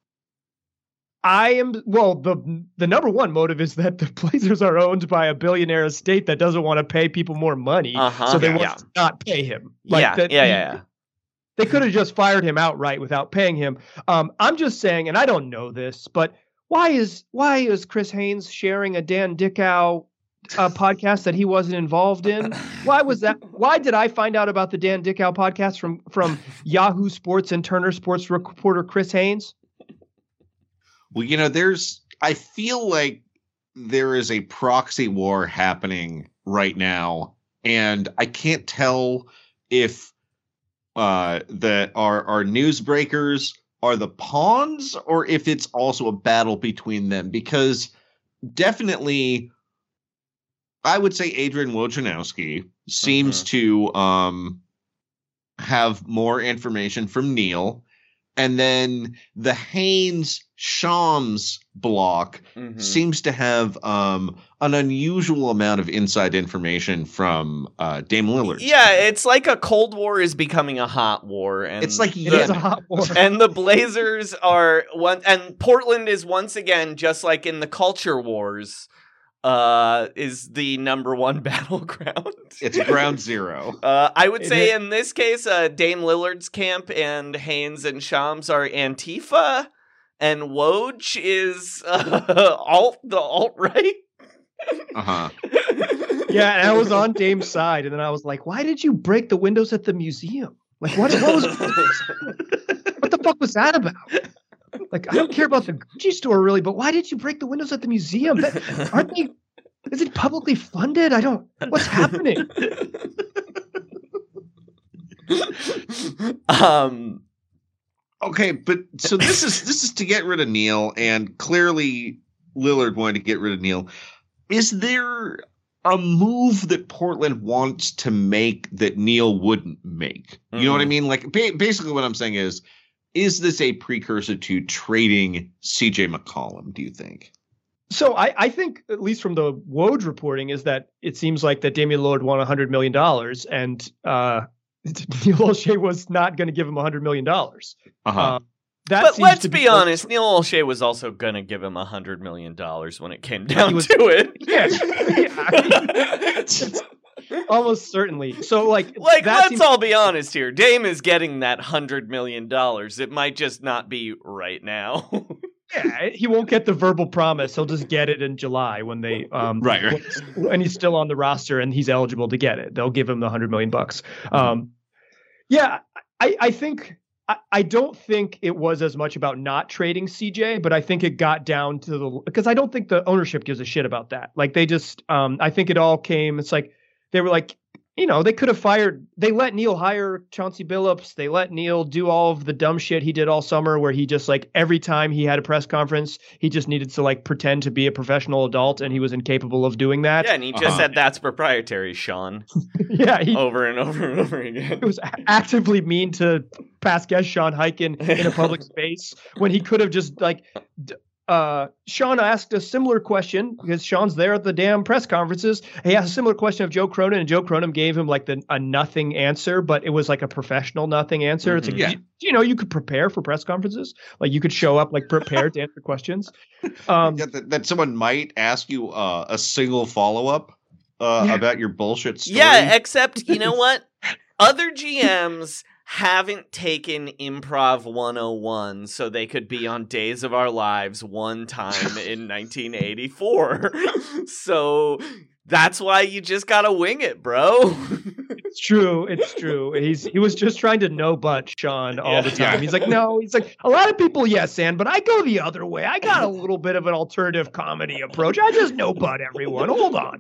I am, well, the the number one motive is that the Blazers are owned by a billionaire estate that doesn't want to pay people more money. Uh-huh. So they yeah, want yeah. to not pay him. Like yeah, that yeah, he, yeah, yeah. They could have just fired him outright without paying him. Um, I'm just saying, and I don't know this, but why is why is Chris Haynes sharing a Dan Dickau uh, podcast that he wasn't involved in? Why was that? Why did I find out about the Dan Dickau podcast from, from Yahoo Sports and Turner Sports reporter Chris Haynes? Well, you know, there's, I feel like there is a proxy war happening right now, and I can't tell if uh, the our, our newsbreakers are the pawns or if it's also a battle between them, because definitely I would say Adrian Wojnarowski seems mm-hmm. to um, have more information from Neil. And then the Haynes Shams block mm-hmm. seems to have um, an unusual amount of inside information from uh, Dame Lillard. Yeah, it's like a Cold War is becoming a hot war, and it's like it the, is a hot war. And the Blazers are one, and Portland is once again just like in the culture wars. Uh, is the number one battleground. It's ground zero. Uh, I would It say is. in this case, uh, Dame Lillard's camp and Haynes and Shams are Antifa, and Woj is uh, alt the alt right. Uh huh. Yeah, and I was on Dame's side, and then I was like, "Why did you break the windows at the museum? Like, what? What was? What the fuck was that about?" Like, I don't care about the Gucci store really, but why did you break the windows at the museum? That, aren't they? Is it publicly funded? I don't. What's happening? um. Okay, but so this is this is to get rid of Neil, and clearly Lillard wanted to get rid of Neil. Is there a move that Portland wants to make that Neil wouldn't make? You mm. know what I mean? Like, ba- basically, what I'm saying is. Is this a precursor to trading C J McCollum, do you think? So I, I think, at least from the Woj reporting, is that it seems like that Damian Lillard won one hundred million dollars, and uh, Neil Olshey was not going to give him one hundred million dollars. Uh-huh. Uh, that but let's be, be honest, Neil Olshey was also going to give him one hundred million dollars when it came down was, to it. Yeah. yeah. Almost certainly. So, like, like let's seems- all be honest here. Dame is getting that hundred million dollars. It might just not be right now. Yeah, he won't get the verbal promise. He'll just get it in July when they, um, right, right. and he's still on the roster and he's eligible to get it. They'll give him the hundred million bucks. Um, yeah, I, I think. I, I don't think it was as much about not trading C J, but I think it got down to the because I don't think the ownership gives a shit about that. Like they just, um, I think it all came. It's like. They were like, you know, they could have fired. They let Neil hire Chauncey Billups. They let Neil do all of the dumb shit he did all summer where he just like every time he had a press conference, he just needed to like pretend to be a professional adult and he was incapable of doing that. Yeah, and he just uh-huh. said that's proprietary, Sean. yeah. He, over and over and over again. It was actively mean to past guest Sean Highkin in a public space when he could have just like uh, Sean asked a similar question because Sean's there at the damn press conferences. He asked a similar question of Joe Cronin, and Joe Cronin gave him like the a nothing answer, but it was like a professional nothing answer. Mm-hmm. It's like, yeah. you, you know, you could prepare for press conferences. Like you could show up like prepared to answer questions. Um, yeah, that, that someone might ask you uh, a single follow-up uh, yeah. about your bullshit story. Yeah, except, you know what? Other G Ms haven't taken Improv one oh one so they could be on Days of Our Lives one time in nineteen eighty-four. So that's why you just gotta wing it, bro. It's true. It's true. He's he was just trying to no butt Sean all yeah. the time. He's like, no, he's like, a lot of people, yes, and but I go the other way. I got a little bit of an alternative comedy approach. I just no butt everyone. Hold on.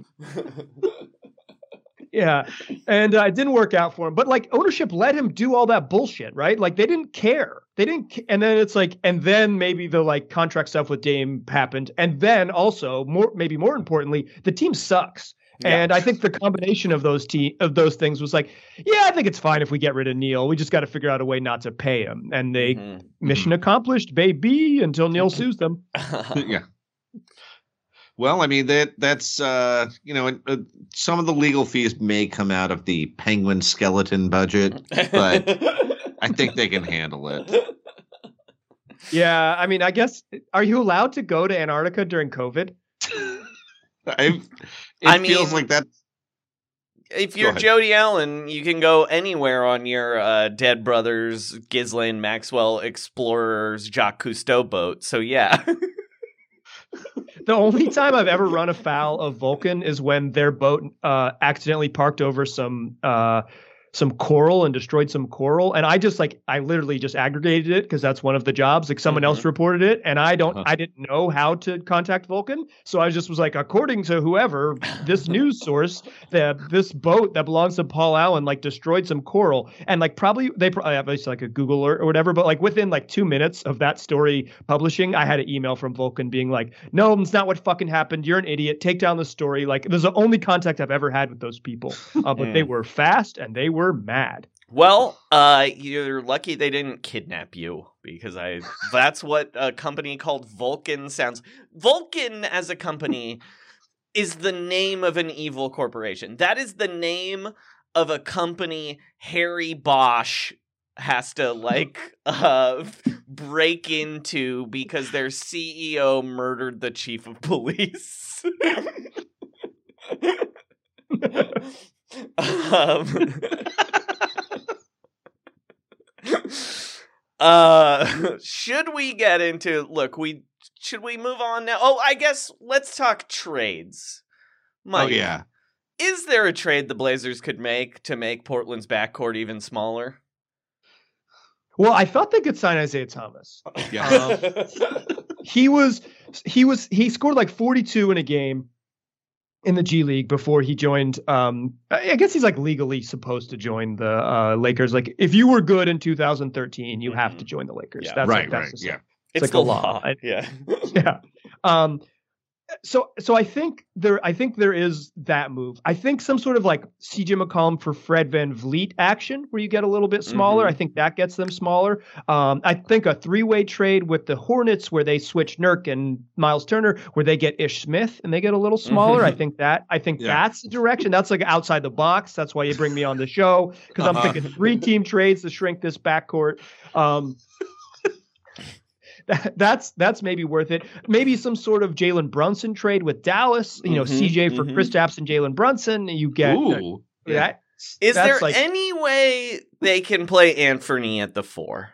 Yeah, and uh, it didn't work out for him. But like ownership let him do all that bullshit, right? Like they didn't care. They didn't. Ca- and then it's like, and then maybe the like contract stuff with Dame happened, and then also more, maybe more importantly, the team sucks. Yeah. And I think the combination of those te- of those things was like, yeah, I think it's fine if we get rid of Neil. We just got to figure out a way not to pay him. And they mm-hmm. mission mm-hmm. accomplished, baby, until Neil sues them. Yeah. Well, I mean, that that's, uh, you know, uh, some of the legal fees may come out of the Penguin skeleton budget, but I think they can handle it. Yeah, I mean, I guess, are you allowed to go to Antarctica during COVID? I, it I feels mean, like that. If you're Jody Allen, you can go anywhere on your uh, Dead Brothers, Ghislaine Maxwell Explorers, Jacques Cousteau boat, so yeah. The only time I've ever run afoul of Vulcan is when their boat uh, accidentally parked over some uh, some coral and destroyed some coral. And I just like, I literally just aggregated it because that's one of the jobs. Like someone mm-hmm. else reported it. And I don't, uh-huh. I didn't know how to contact Vulcan. So I just was like, according to whoever, this news source, that this boat that belongs to Paul Allen, like destroyed some coral. And like probably, they probably have like a Google alert or whatever. But like within like two minutes of that story publishing, I had an email from Vulcan being like, no, it's not what fucking happened. You're an idiot. Take down the story. Like there's the only contact I've ever had with those people. Uh, but mm. they were fast and they were mad. Well, uh, you're lucky they didn't kidnap you because I that's what a company called Vulcan sounds. Vulcan as a company is the name of an evil corporation. That is the name of a company Harry Bosch has to like uh, break into because their C E O murdered the chief of police. um, uh, should we get into, look, we, should we move on now? Oh, I guess let's talk trades. Mike, oh, yeah. Is there a trade the Blazers could make to make Portland's backcourt even smaller? Well, I thought they could sign Isaiah Thomas. Yeah. Um, he was, he was, he scored like forty-two in a game in the G League before he joined. Um, I guess he's like legally supposed to join the uh, Lakers. Like if you were good in two thousand thirteen, you mm-hmm. have to join the Lakers. Yeah. That's right, like, that's right. Yeah. It's, it's like the a law. law. I, yeah. yeah. Um, so, so I think there, I think there is that move. I think some sort of like C J McCollum for Fred VanVleet action where you get a little bit smaller. Mm-hmm. I think that gets them smaller. Um, I think a three-way trade with the Hornets where they switch Nurk and Miles Turner, where they get Ish Smith and they get a little smaller. Mm-hmm. I think that, I think yeah. that's the direction. That's like outside the box. That's why you bring me on the show. Cause uh-huh. I'm thinking three team trades to shrink this backcourt. Um, That, that's that's maybe worth it. Maybe some sort of Jalen Brunson trade with Dallas. You know, mm-hmm, C J for mm-hmm. Kristaps and Jalen Brunson. You get Ooh, uh, that. Is there like, any way they can play Anthony at the four?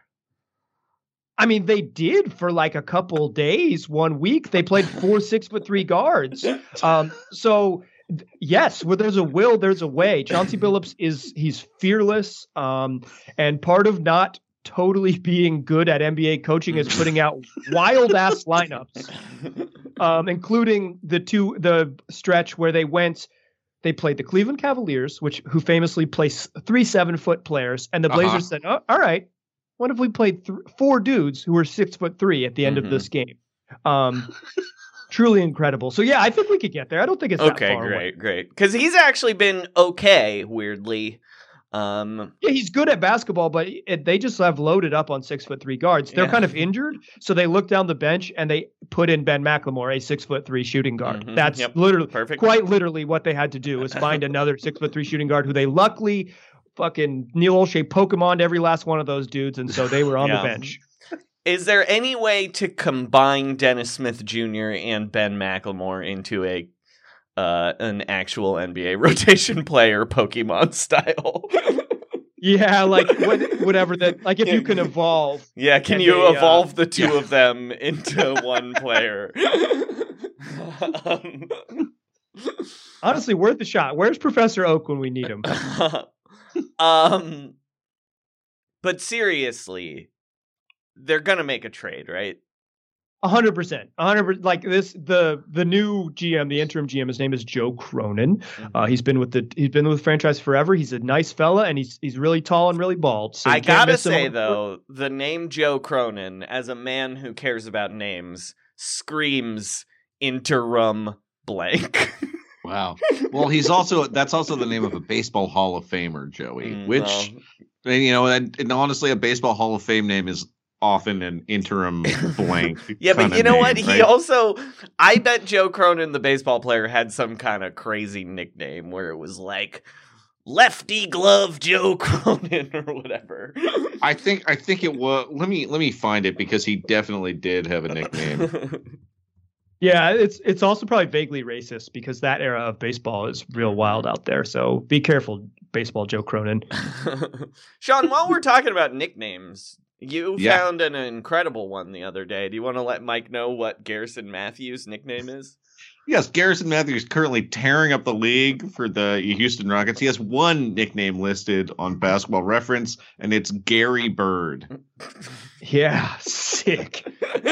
I mean, they did for like a couple days, one week. They played four six foot three guards. Um, so. Yes, where there's a will, there's a way. Chauncey Billups is he's fearless. Um, and part of not totally being good at N B A coaching is putting out wild ass lineups, um, including the two the stretch where they went. They played the Cleveland Cavaliers, which who famously play three seven foot players, and the Blazers uh-huh. said, oh, "All right, what if we played th- four dudes who were six foot three at the end mm-hmm. of this game?" Um, truly incredible. So yeah, I think we could get there. I don't think it's okay. That far great, away. great. Because he's actually been okay. Weirdly, Um, yeah, he's good at basketball, but it, they just have loaded up on six foot three guards. They're Yeah. kind of injured, so they look down the bench and they put in Ben McLemore, a six foot three shooting guard. Mhm, That's yep, literally, perfect. quite literally, what they had to do was find another six foot three shooting guard who they luckily fucking Neil Olshey Pokemon every last one of those dudes, and so they were on Yeah. the bench. Is there any way to combine Dennis Smith Junior and Ben McLemore into a uh, an actual N B A rotation player, Pokemon style? Yeah, like what, whatever that, like if you can evolve. Yeah, can And you they, uh, evolve the two yeah. of them into one player? um, Honestly, worth a shot. Where's Professor Oak when we need him? um, but seriously, they're gonna make a trade, right? A hundred percent, a hundred percent. Like this, the the new G M, the interim G M, his name is Joe Cronin. Uh, he's been with the he's been with the franchise forever. He's a nice fella, and he's he's really tall and really bald. So you I can't gotta miss him say on- though, the name Joe Cronin, as a man who cares about names, screams interim blank. Wow. Well, he's also that's also the name of a baseball Hall of Famer, Joey. Mm, which, well. and, you know, and, and honestly, a baseball Hall of Fame name is often an interim blank. Yeah, but kinda you know name, what? He right? also, I bet Joe Cronin, the baseball player, had some kind of crazy nickname where it was like Lefty Glove Joe Cronin or whatever. I think I think it was. Let me let me find it because he definitely did have a nickname. Yeah, it's it's also probably vaguely racist because that era of baseball is real wild out there. So be careful, baseball Joe Cronin. Sean, while we're talking about nicknames, you Yeah. found an incredible one the other day. Do you want to let Mike know what Garrison Matthews' nickname is? Yes, Garrison Matthews currently tearing up the league for the Houston Rockets. He has one nickname listed on Basketball Reference, and it's Gary Bird. Yeah, sick.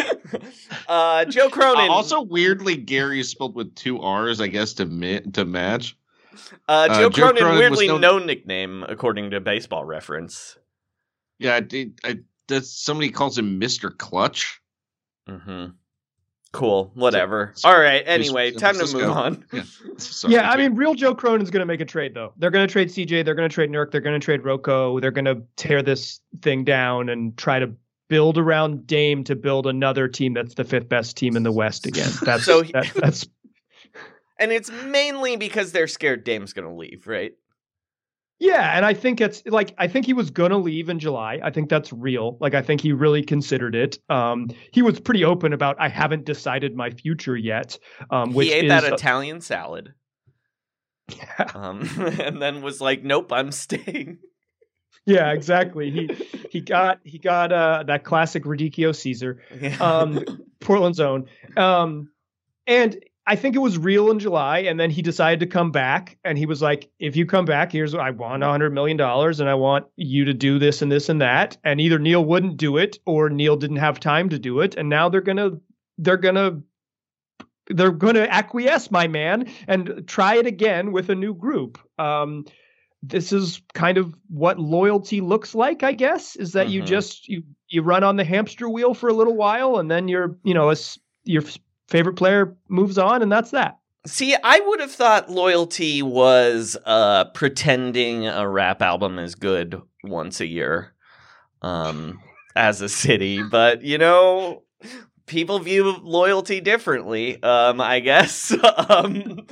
uh, Joe Cronin. Uh, also, weirdly, Gary is spelled with two R's, I guess, to mi- to match. uh, Joe, uh, Joe Cronin, Cronin was weirdly known- no nickname, according to Baseball Reference. Yeah, I, did- I, does somebody calls him Mister Clutch? Mm-hmm. Cool. Whatever. So- All right. San Anyway, time to Francisco. move on. Yeah, sorry, Yeah, I Jake. mean, real Joe Cronin's going to make a trade, though. They're going to trade C J. They're going to trade Nurk. They're going to trade Rocco. They're going to tear this thing down and try to build around Dame to build another team that's the fifth best team in the West again. That's So he- that, that's And it's mainly because they're scared Dame's going to leave, right? yeah, and I think it's like I think he was gonna leave in July. I think that's real. Like I think he really considered it. Um, he was pretty open about I haven't decided my future yet. Um, which he ate is that Italian salad. Yeah. Um, and then was like, nope, I'm staying. Yeah, exactly. He he got he got uh that classic Radicchio Caesar, um, Portland's own. Um, and I think it was real in July, and then he decided to come back, and he was like, "If you come back, here's what I want: a hundred million dollars, and I want you to do this and this and that." And either Neil wouldn't do it, or Neil didn't have time to do it, and now they're gonna they're gonna they're gonna acquiesce, my man, and try it again with a new group. Um, this is kind of what loyalty looks like, I guess, is that you Mhm. just you you run on the hamster wheel for a little while, and then you're you know a, you're favorite player moves on, and that's that. See, I would have thought loyalty was uh, pretending a rap album is good once a year um, as a city. But, you know, people view loyalty differently, um, I guess. um,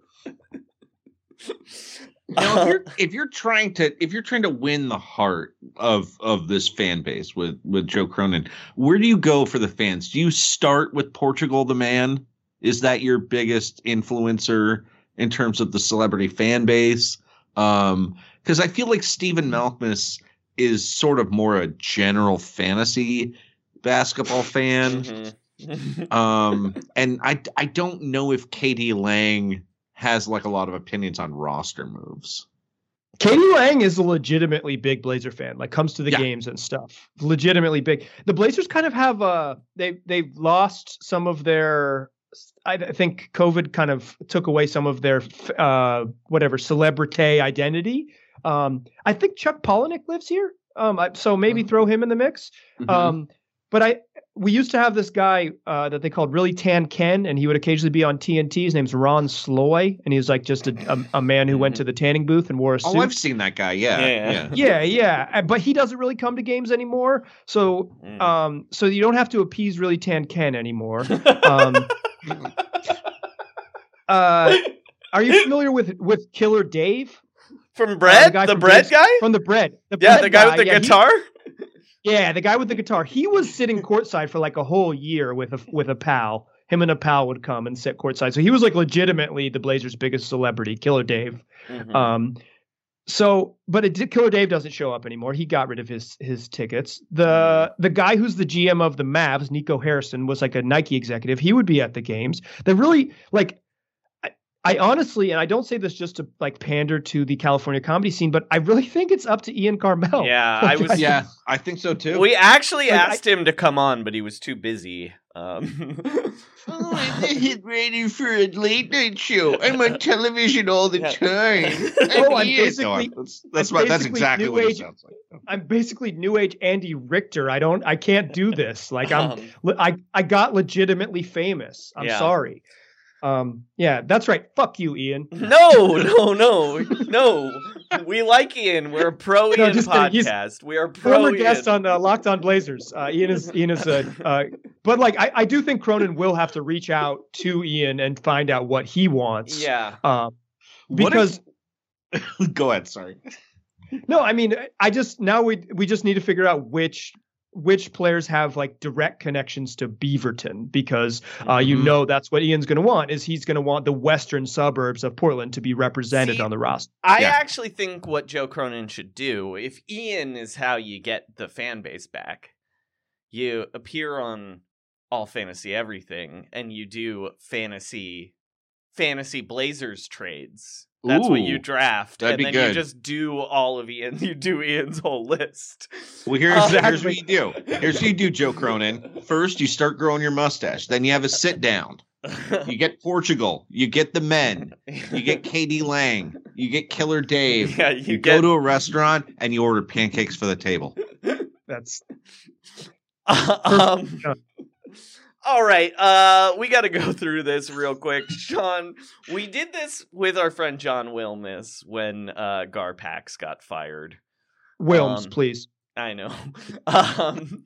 Now, if you're if you're trying to if you're trying to win the heart of of this fan base with with Joe Cronin, where do you go for the fans? Do you start with Portugal the Man? Is that your biggest influencer in terms of the celebrity fan base? Um, because I feel like Stephen Malkmus is sort of more a general fantasy basketball fan. mhm. Um, and I I don't know if Katie Lang has like a lot of opinions on roster moves. Katie Lang is a legitimately big Blazer fan, like comes to the Yeah. games and stuff. Legitimately big. The Blazers kind of have uh they they've lost some of their I th- think COVID kind of took away some of their uh whatever celebrity identity. Um I think Chuck Palahniuk lives here. Um I, so maybe throw him in the mix. Mhm. Um but I we used to have this guy uh, that they called Really Tan Ken, and he would occasionally be on T N T. His name's Ron Sloy, and he was like just a, a, a man who went to the tanning booth and wore a suit. Oh, I've seen that guy. Yeah, Yeah. yeah, yeah. yeah. But he doesn't really come to games anymore. So, Mm. um, so you don't have to appease Really Tan Ken anymore. Um, uh, are you familiar with with Killer Dave? From Bread? Uh, the from bread Dave's- guy? From the bread. The Yeah, bread the guy with the Yeah, he- guitar? Yeah, the guy with the guitar. He was sitting courtside for like a whole year with a with a pal. Him and a pal would come and sit courtside. So he was like legitimately the Blazers' biggest celebrity, Killer Dave. Mhm. Um, so, but it did, Killer Dave doesn't show up anymore. He got rid of his his tickets. The the guy who's the G M of the Mavs, Nico Harrison, was like a Nike executive. He would be at the games. They really like. I honestly, and I don't say this just to like pander to the California comedy scene, but I really think it's up to Ian Carmel. Yeah, I was- Yeah, I think so too. We actually Like, asked him to come on, but he was too busy. Um, Oh, I'm a hit writer for a late night show. I'm on television all the Yeah. time. Oh, I'm Ian. basically- No, I'm- that's that's, I'm what, that's basically exactly new what he age- sounds like. I'm basically new age Andy Richter. I don't, I can't do this. Like I'm, um, le- I, I got legitimately famous. I'm Yeah. sorry. Um, yeah, that's right. Fuck you, Ian. no, no, no, no. We like Ian. We're a pro No, Ian just kidding. He's podcast. We are pro Former Ian. guest on uh, Locked On Blazers. Uh, Ian is, Ian is a, uh, but like I, I do think Cronin will have to reach out to Ian and find out what he wants. Yeah. Um, What because if- Go ahead. Sorry. no, I mean, I just now we we just need to figure out which which players have like direct connections to Beaverton because uh, you Mhm. know that's what Ian's going to want is he's going to want the western suburbs of Portland to be represented See, on the roster. I Yeah. actually think what Joe Cronin should do, if Ian is how you get the fan base back, you appear on All Fantasy Everything and you do fantasy fantasy Blazers trades. That's what you Ooh, draft. that'd and be then good. you just do all of Ian. You do Ian's whole list. Well, here's, Uh, here's what you do. Here's what you do, Joe Cronin. First, you start growing your mustache. Then you have a sit down. You get Portugal. You get the men. You get K D Lang. You get Killer Dave. Yeah, You, you, go get to a restaurant and you order pancakes for the table. That's um, Yeah. all right, uh, we got to go through this real quick. Sean, we did this with our friend John Wilmus when uh, Garpax got fired. Wilms, Um, please. I know. um,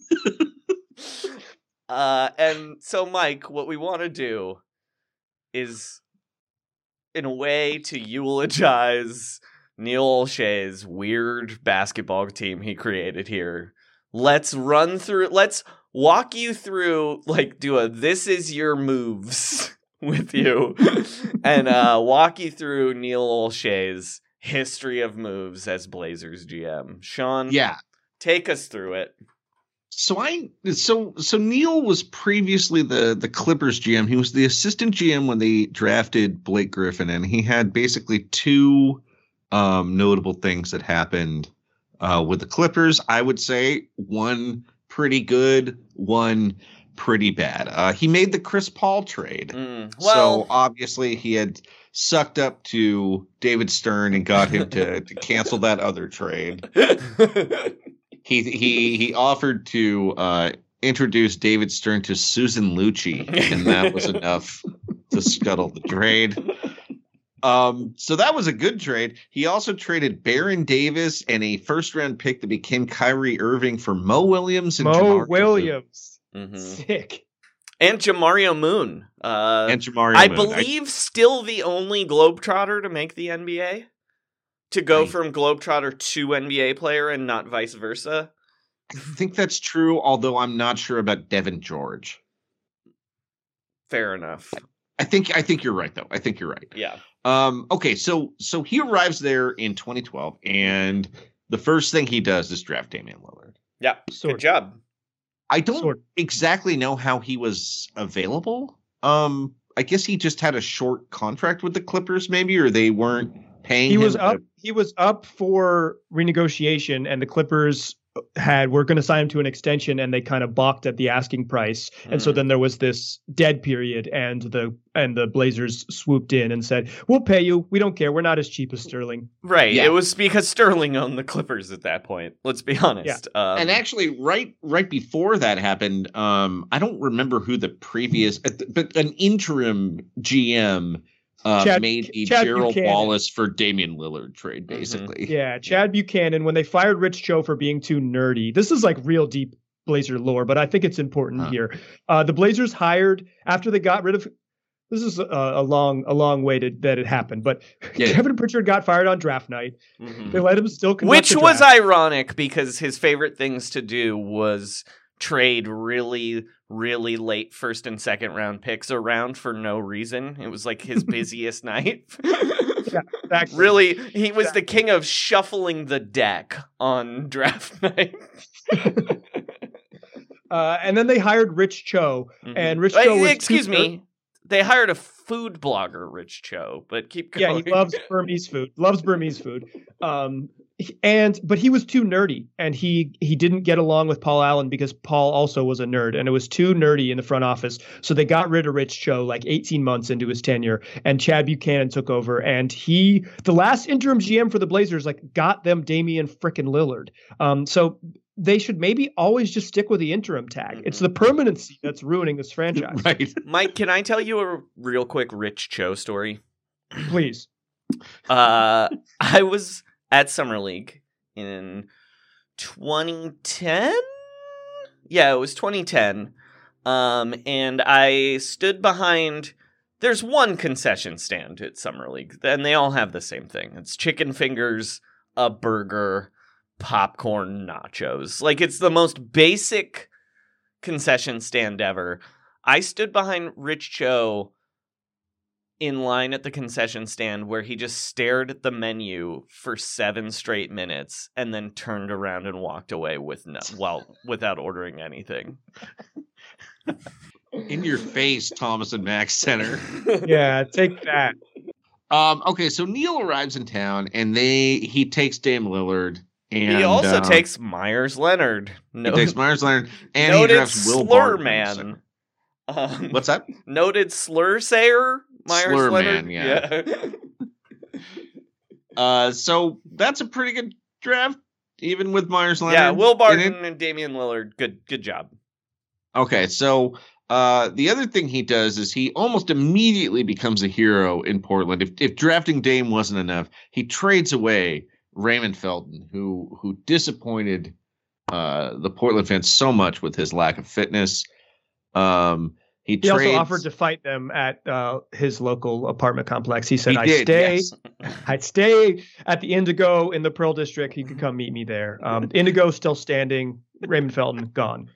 uh, and so, Mike, what we want to do is, in a way, to eulogize Neil Olshey's weird basketball team he created here. Let's run through. Let's walk you through. Like, do a "This is your moves" with you, and uh, walk you through Neil Olshey's history of moves as Blazers G M. Sean, Yeah. take us through it. So I so so Neil was previously the the Clippers G M. He was the assistant G M when they drafted Blake Griffin, and he had basically two um, notable things that happened uh, with the Clippers. I would say one pretty good, one pretty bad. Uh, he made the Chris Paul trade. Mm, well, So obviously he had sucked up to David Stern and got him to, to cancel that other trade. He he he offered to uh, introduce David Stern to Susan Lucci, and that was enough to scuttle the trade. Um, so that was a good trade. He also traded Baron Davis and a first round pick that became Kyrie Irving for Mo Williams and Mo Jamario Williams. Mhm. Sick. and Jamario Moon. Uh, and Jamario I Moon. believe still the only Globetrotter to make the N B A. To go I- from Globetrotter to N B A player and not vice versa. I think that's true, although I'm not sure about Devin George. Fair enough. I think I think you're right, though. I think you're right. Yeah. Um, okay, so so he arrives there in twenty twelve, and the first thing he does is draft Damian Lillard. Yeah. Sort Good job. I don't Sort. exactly know how he was available. Um, I guess he just had a short contract with the Clippers, maybe, or they weren't paying He him. was to- up. He was up for renegotiation, and the Clippers had were going to sign him to an extension, and they kind of balked at the asking price. And Mm. so then there was this dead period, and the and the Blazers swooped in and said, "We'll pay you. We don't care. We're not as cheap as Sterling." Right. Yeah. It was because Sterling owned the Clippers at that point. Let's be honest. Um, and actually, right right before that happened, um, I don't remember who the previous, but an interim G M uh, Chad- made the Chad Gerald Buchanan. Wallace for Damian Lillard trade, basically. Yeah, Chad Buchanan, when they fired Rich Cho for being too nerdy. This is like real deep Blazer lore, but I think it's important Huh. here. Uh, the Blazers hired after they got rid of. This is a, a long, a long way to, that it happened, but Yeah. Kevin Pritchard got fired on draft night. mhm. They let him still conduct Which the was draft. ironic because his favorite things to do was trade really, really late first and second round picks around for no reason. It was like his busiest night. Exactly. Really, he was the king of shuffling the deck on draft night. Uh, and then they hired Rich Cho, and Rich Uh, Cho was excuse too- me. They hired a food blogger, Rich Cho, but keep Yeah, going. he loves Burmese food. Loves Burmese food. Um, he- and but he was too nerdy, and he he didn't get along with Paul Allen because Paul also was a nerd, and it was too nerdy in the front office. So they got rid of Rich Cho like eighteen months into his tenure, and Chad Buchanan took over. And he, the last interim G M for the Blazers, like got them Damian frickin' Lillard. Um, so they should maybe always just stick with the interim tag. It's the permanency that's ruining this franchise. Right. Mike, can I tell you a real quick Rich Cho story? Please. Uh, I was at Summer League in twenty ten. Yeah, it was twenty ten. Um, and I stood behind. There's one concession stand at Summer League, and they all have the same thing. It's chicken fingers, a burger, popcorn, nachos. Like, it's the most basic concession stand ever. I stood behind Rich Cho in line at the concession stand where he just stared at the menu for seven straight minutes and then turned around and walked away with no, well, without ordering anything. In your face, Thomas and Max Center. Yeah, take that. Um, okay, so Neil arrives in town, and they he takes Dame Lillard. And, he also uh, takes Myers Leonard. No, he takes Myers Leonard, and he noted drafts Will slur Barton. man. Um, What's that? Noted slur sayer. Myers Slur Leonard. man, yeah. yeah. Uh, so that's a pretty good draft, even with Myers Leonard. Yeah, Will in Barton it. and Damian Lillard. Good, good job. Okay, so uh, the other thing he does is he almost immediately becomes a hero in Portland. If if drafting Dame wasn't enough, he trades away Raymond Felton, who who disappointed uh, the Portland fans so much with his lack of fitness. Um, he He trades, also offered to fight them at uh, his local apartment complex. He said, He "I did, stay, yes. I'd stay at the Indigo in the Pearl District. He could come meet me there." Um, Indigo still standing. Raymond Felton gone.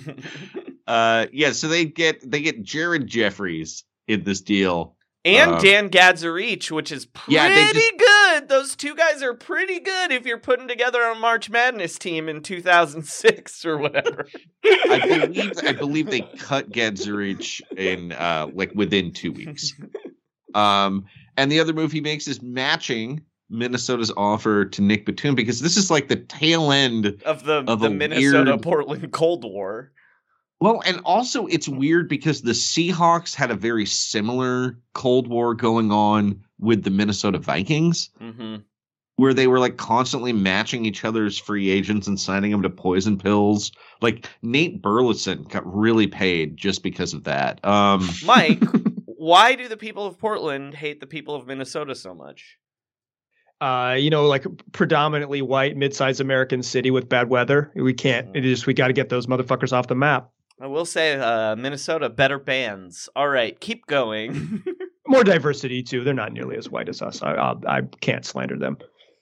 Uh, yeah, so they get they get Jared Jeffries in this deal. And Um, Dan Gadzarich, which is pretty yeah, they just- good. Those two guys are pretty good if you're putting together a March Madness team in two thousand six or whatever. I believe I believe they cut Gadzurich in uh like within two weeks. Um, and the other move he makes is matching Minnesota's offer to Nick Batum, because this is like the tail end. of the, Of the a Minnesota weird- Portland Cold War. Well, and also it's weird because the Seahawks had a very similar Cold War going on with the Minnesota Vikings, Mm-hmm. where they were like constantly matching each other's free agents and signing them to poison pills. Like Nate Burleson got really paid just because of that. Um, Mike, why do the people of Portland hate the people of Minnesota so much? Uh, you know, like predominantly white, mid-sized American city with bad weather. We can't. It is. We got to get those motherfuckers off the map. I will say, uh, Minnesota, better bands. All right, keep going. More diversity too. They're not nearly as white as us. I I, I can't slander them.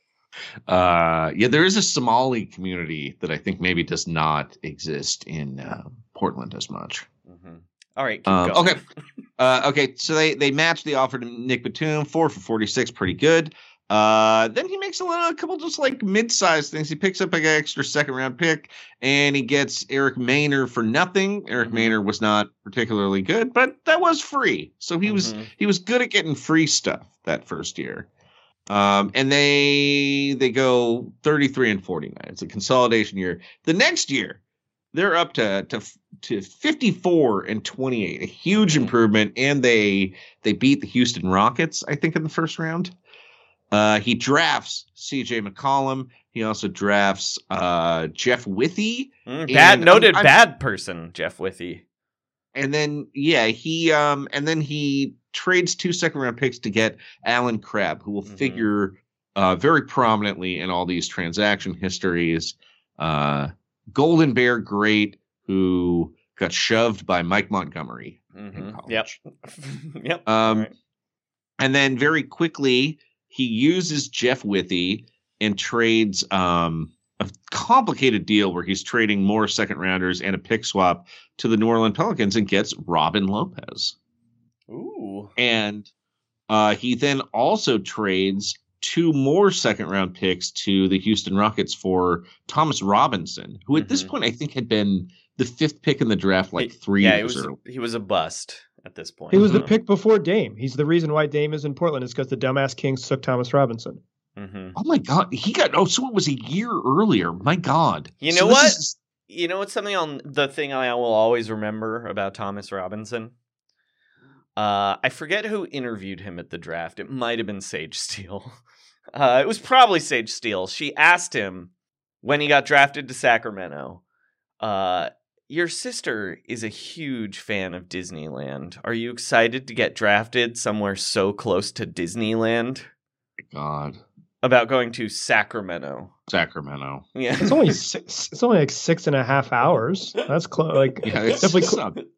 uh, yeah, there is a Somali community that I think maybe does not exist in uh, Portland as much. Mm-hmm. All right, keep Um, going. okay. Uh, okay, so they, they match the offer to Nick Batum, four for forty-six, pretty good. Uh, then he makes a, little, a couple just like mid-sized things. He picks up like an extra second-round pick, and he gets Eric Maynor for nothing. Eric Mhm. Maynor was not particularly good, but that was free, so he was Mhm. he was good at getting free stuff that first year. Um, and they they go thirty-three and forty-nine. It's a consolidation year. The next year, they're up to to to fifty-four and twenty-eight, a huge improvement, and they they beat the Houston Rockets, I think, in the first round. Uh, he drafts C J McCollum. He also drafts uh, Jeff Withey. Mm, bad and, noted um, bad person, Jeff Withey. And then yeah, he um and then he trades two second round picks to get Alan Crabb, who will mm-hmm. figure uh, very prominently in all these transaction histories. Uh, Golden Bear great, who got shoved by Mike Montgomery mm-hmm. in college. Yep. yep. Um, right. And then very quickly, he uses Jeff Withey and trades um, a complicated deal where he's trading more second rounders and a pick swap to the New Orleans Pelicans and gets Robin Lopez. Ooh. And uh, he then also trades two more second round picks to the Houston Rockets for Thomas Robinson, who at mm-hmm. this point I think had been the fifth pick in the draft like three yeah, years he was, early. He was a bust at this point. He was the pick before Dame. He's the reason why Dame is in Portland is because the dumbass Kings took Thomas Robinson. Mm-hmm. Oh my God. He got, oh, so it was a year earlier. My God. You know so what? Is... You know what's something on the thing I will always remember about Thomas Robinson? Uh, I forget who interviewed him at the draft. It might have been Sage Steele. Uh, it was probably Sage Steele. She asked him when he got drafted to Sacramento, uh, your sister is a huge fan of Disneyland. Are you excited to get drafted somewhere so close to Disneyland? God. About going to Sacramento. Sacramento. Yeah. It's only six, it's only like six and a half hours. That's close. Like yeah, it's definitely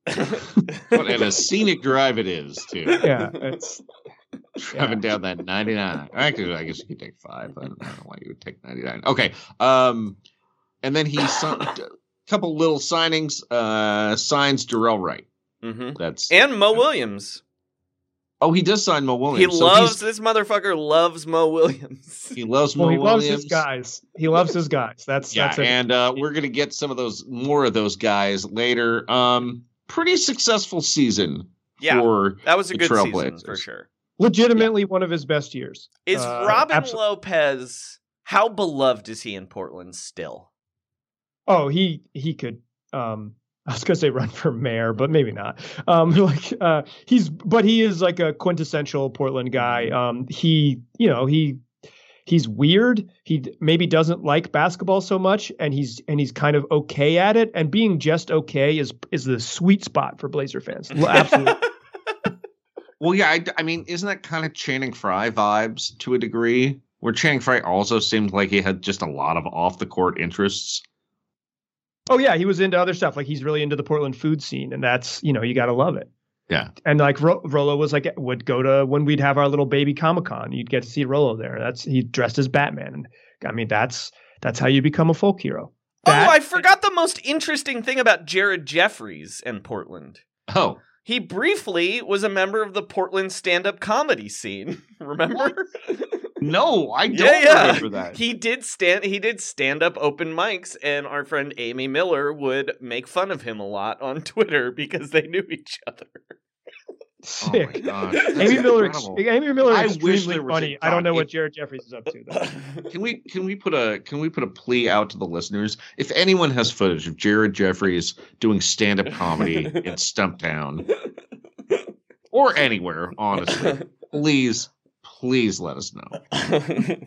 cl- and a scenic drive it is too. Yeah, it's driving yeah. down that ninety-nine. Actually, I guess you could take five. I don't know why you would take ninety-nine. Okay. Um, and then he signed a couple little signings. Uh, signs Darrell Wright. Mm-hmm. That's and Mo Williams. Oh, he does sign Mo Williams. He so loves this motherfucker. Loves Mo Williams. He loves well, Mo he Williams. loves his guys. He loves his guys. That's yeah, that's it. and uh, we're gonna get some of those more of those guys later. Um, pretty successful season. Yeah, for that was a the good season Trailblazers. for sure. Legitimately yeah. one of his best years. Is uh, Robin abso- Lopez? How beloved is he in Portland still? Oh, he he could. Um, I was gonna say run for mayor, but maybe not. Um, like uh, he's, but he is like a quintessential Portland guy. Um, he, you know, he he's weird. He maybe doesn't like basketball so much, and he's and he's kind of okay at it. And being just okay is is the sweet spot for Blazer fans. Absolutely. Well, yeah, I, I mean, isn't that kind of Channing Frye vibes to a degree? Where Channing Frye also seemed like he had just a lot of off the court interests. Oh yeah, he was into other stuff. Like he's really into the Portland food scene, and that's, you know, you got to love it. Yeah. And like Ro- Rolo was like, would go to when we'd have our little baby Comic-Con, you'd get to see Rolo there. That's he dressed as Batman. And I mean, that's that's how you become a folk hero. That, oh, I forgot the most interesting thing about Jared Jeffries in Portland. Oh. He briefly was a member of the Portland stand-up comedy scene. Remember? No, I don't yeah, yeah. remember that. He did stand he did stand-up open mics, and our friend Amy Miller would make fun of him a lot on Twitter because they knew each other. Sick. Oh my God. Amy Miller, Amy Miller is I extremely funny. A, I don't know if, what Jared Jeffries is up to though. Can we can we put a can we put a plea out to the listeners? If anyone has footage of Jared Jeffries doing stand-up comedy in Stumptown or anywhere, honestly, please, please let us know.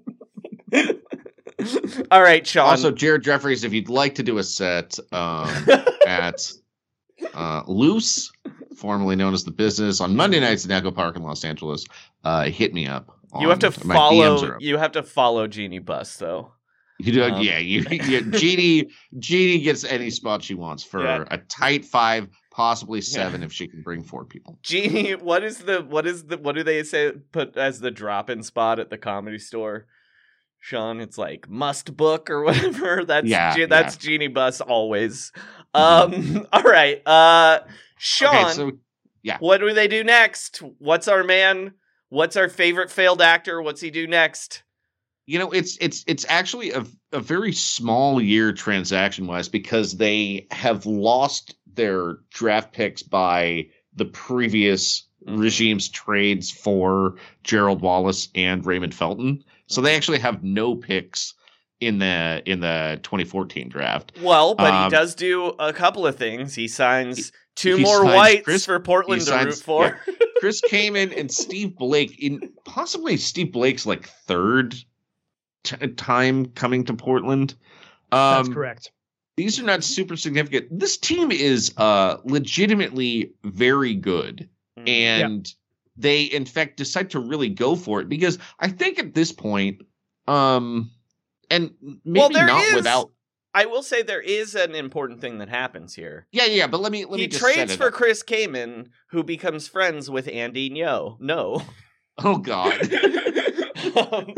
All right, Sean. Also, Jared Jeffries, if you'd like to do a set um, at uh, Loose, formerly known as The Business, on Monday nights in Echo Park in Los Angeles, uh, hit me up. You have to follow. You have to follow Jeannie Buss, though. You do, um, yeah. You, you Jeannie, Jeannie gets any spot she wants for yeah. a tight five, possibly seven, yeah. if she can bring four people. Jeannie, what is the what is the what do they say put as the drop-in spot at the Comedy Store? Sean, it's like must book or whatever. That's yeah, Je- that's yeah. Jeannie Buss always. Um, mm-hmm. All right, uh, Sean. Okay, so, yeah. What do they do next? What's our man? What's our favorite failed actor? What's he do next? You know, it's it's it's actually a a very small year transaction wise because they have lost their draft picks by the previous mm-hmm. regime's trades for Gerald Wallace and Raymond Felton. So they actually have no picks in the in the twenty fourteen draft. Well, but um, he does do a couple of things. He signs two he more signs whites Chris, for Portland to signs, root for. Yeah. Chris Kaman and Steve Blake, in possibly Steve Blake's like third t- time coming to Portland. Um, That's correct. These are not super significant. This team is uh, legitimately very good. Mm-hmm. And yeah. they, in fact, decide to really go for it because I think at this point, um, and maybe well, not is, without. I will say there is an important thing that happens here. Yeah, yeah, but let me let he me just trades set it for up. Chris Kaman, who becomes friends with Andy No. No. Oh God. um,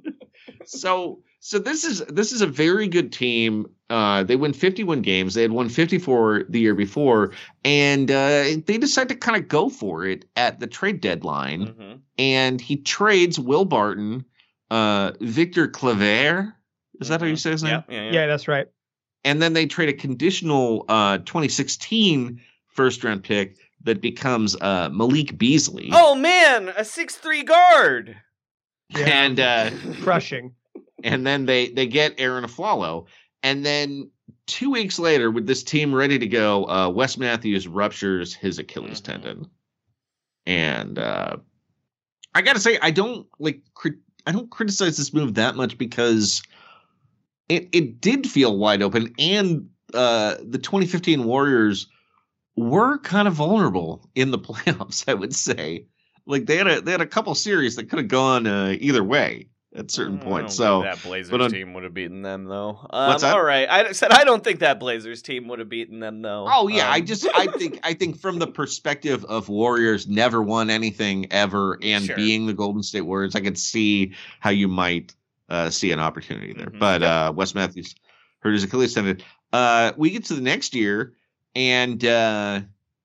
so so this is this is a very good team. Uh, they win fifty-one games. They had won fifty-four the year before, and uh, they decide to kind of go for it at the trade deadline. Mm-hmm. And he trades Will Barton, uh, Victor Claver. Is that how you say his name? Yeah, yeah, yeah. yeah, that's right. And then they trade a conditional uh, twenty sixteen first round pick that becomes uh, Malik Beasley. Oh man, a six three guard. Yeah. And uh, crushing. And then they they get Aaron Aflalo. And then two weeks later, with this team ready to go, uh, Wes Matthews ruptures his Achilles mm-hmm. tendon. And uh, I got to say, I don't like crit- I don't criticize this move that much because it it did feel wide open, and uh, the twenty fifteen Warriors were kind of vulnerable in the playoffs. I would say, like they had a they had a couple series that could have gone uh, either way at certain points. So that Blazers on, team would have beaten them, though. Um, what's that? All right, I said I don't think that Blazers team would have beaten them, though. Oh yeah, um, I just I think I think from the perspective of Warriors never won anything ever, and sure. being the Golden State Warriors, I could see how you might uh, see an opportunity there. Mm-hmm. But yep. uh, Wes Matthews hurt his Achilles tendon. Uh, we get to the next year, and uh,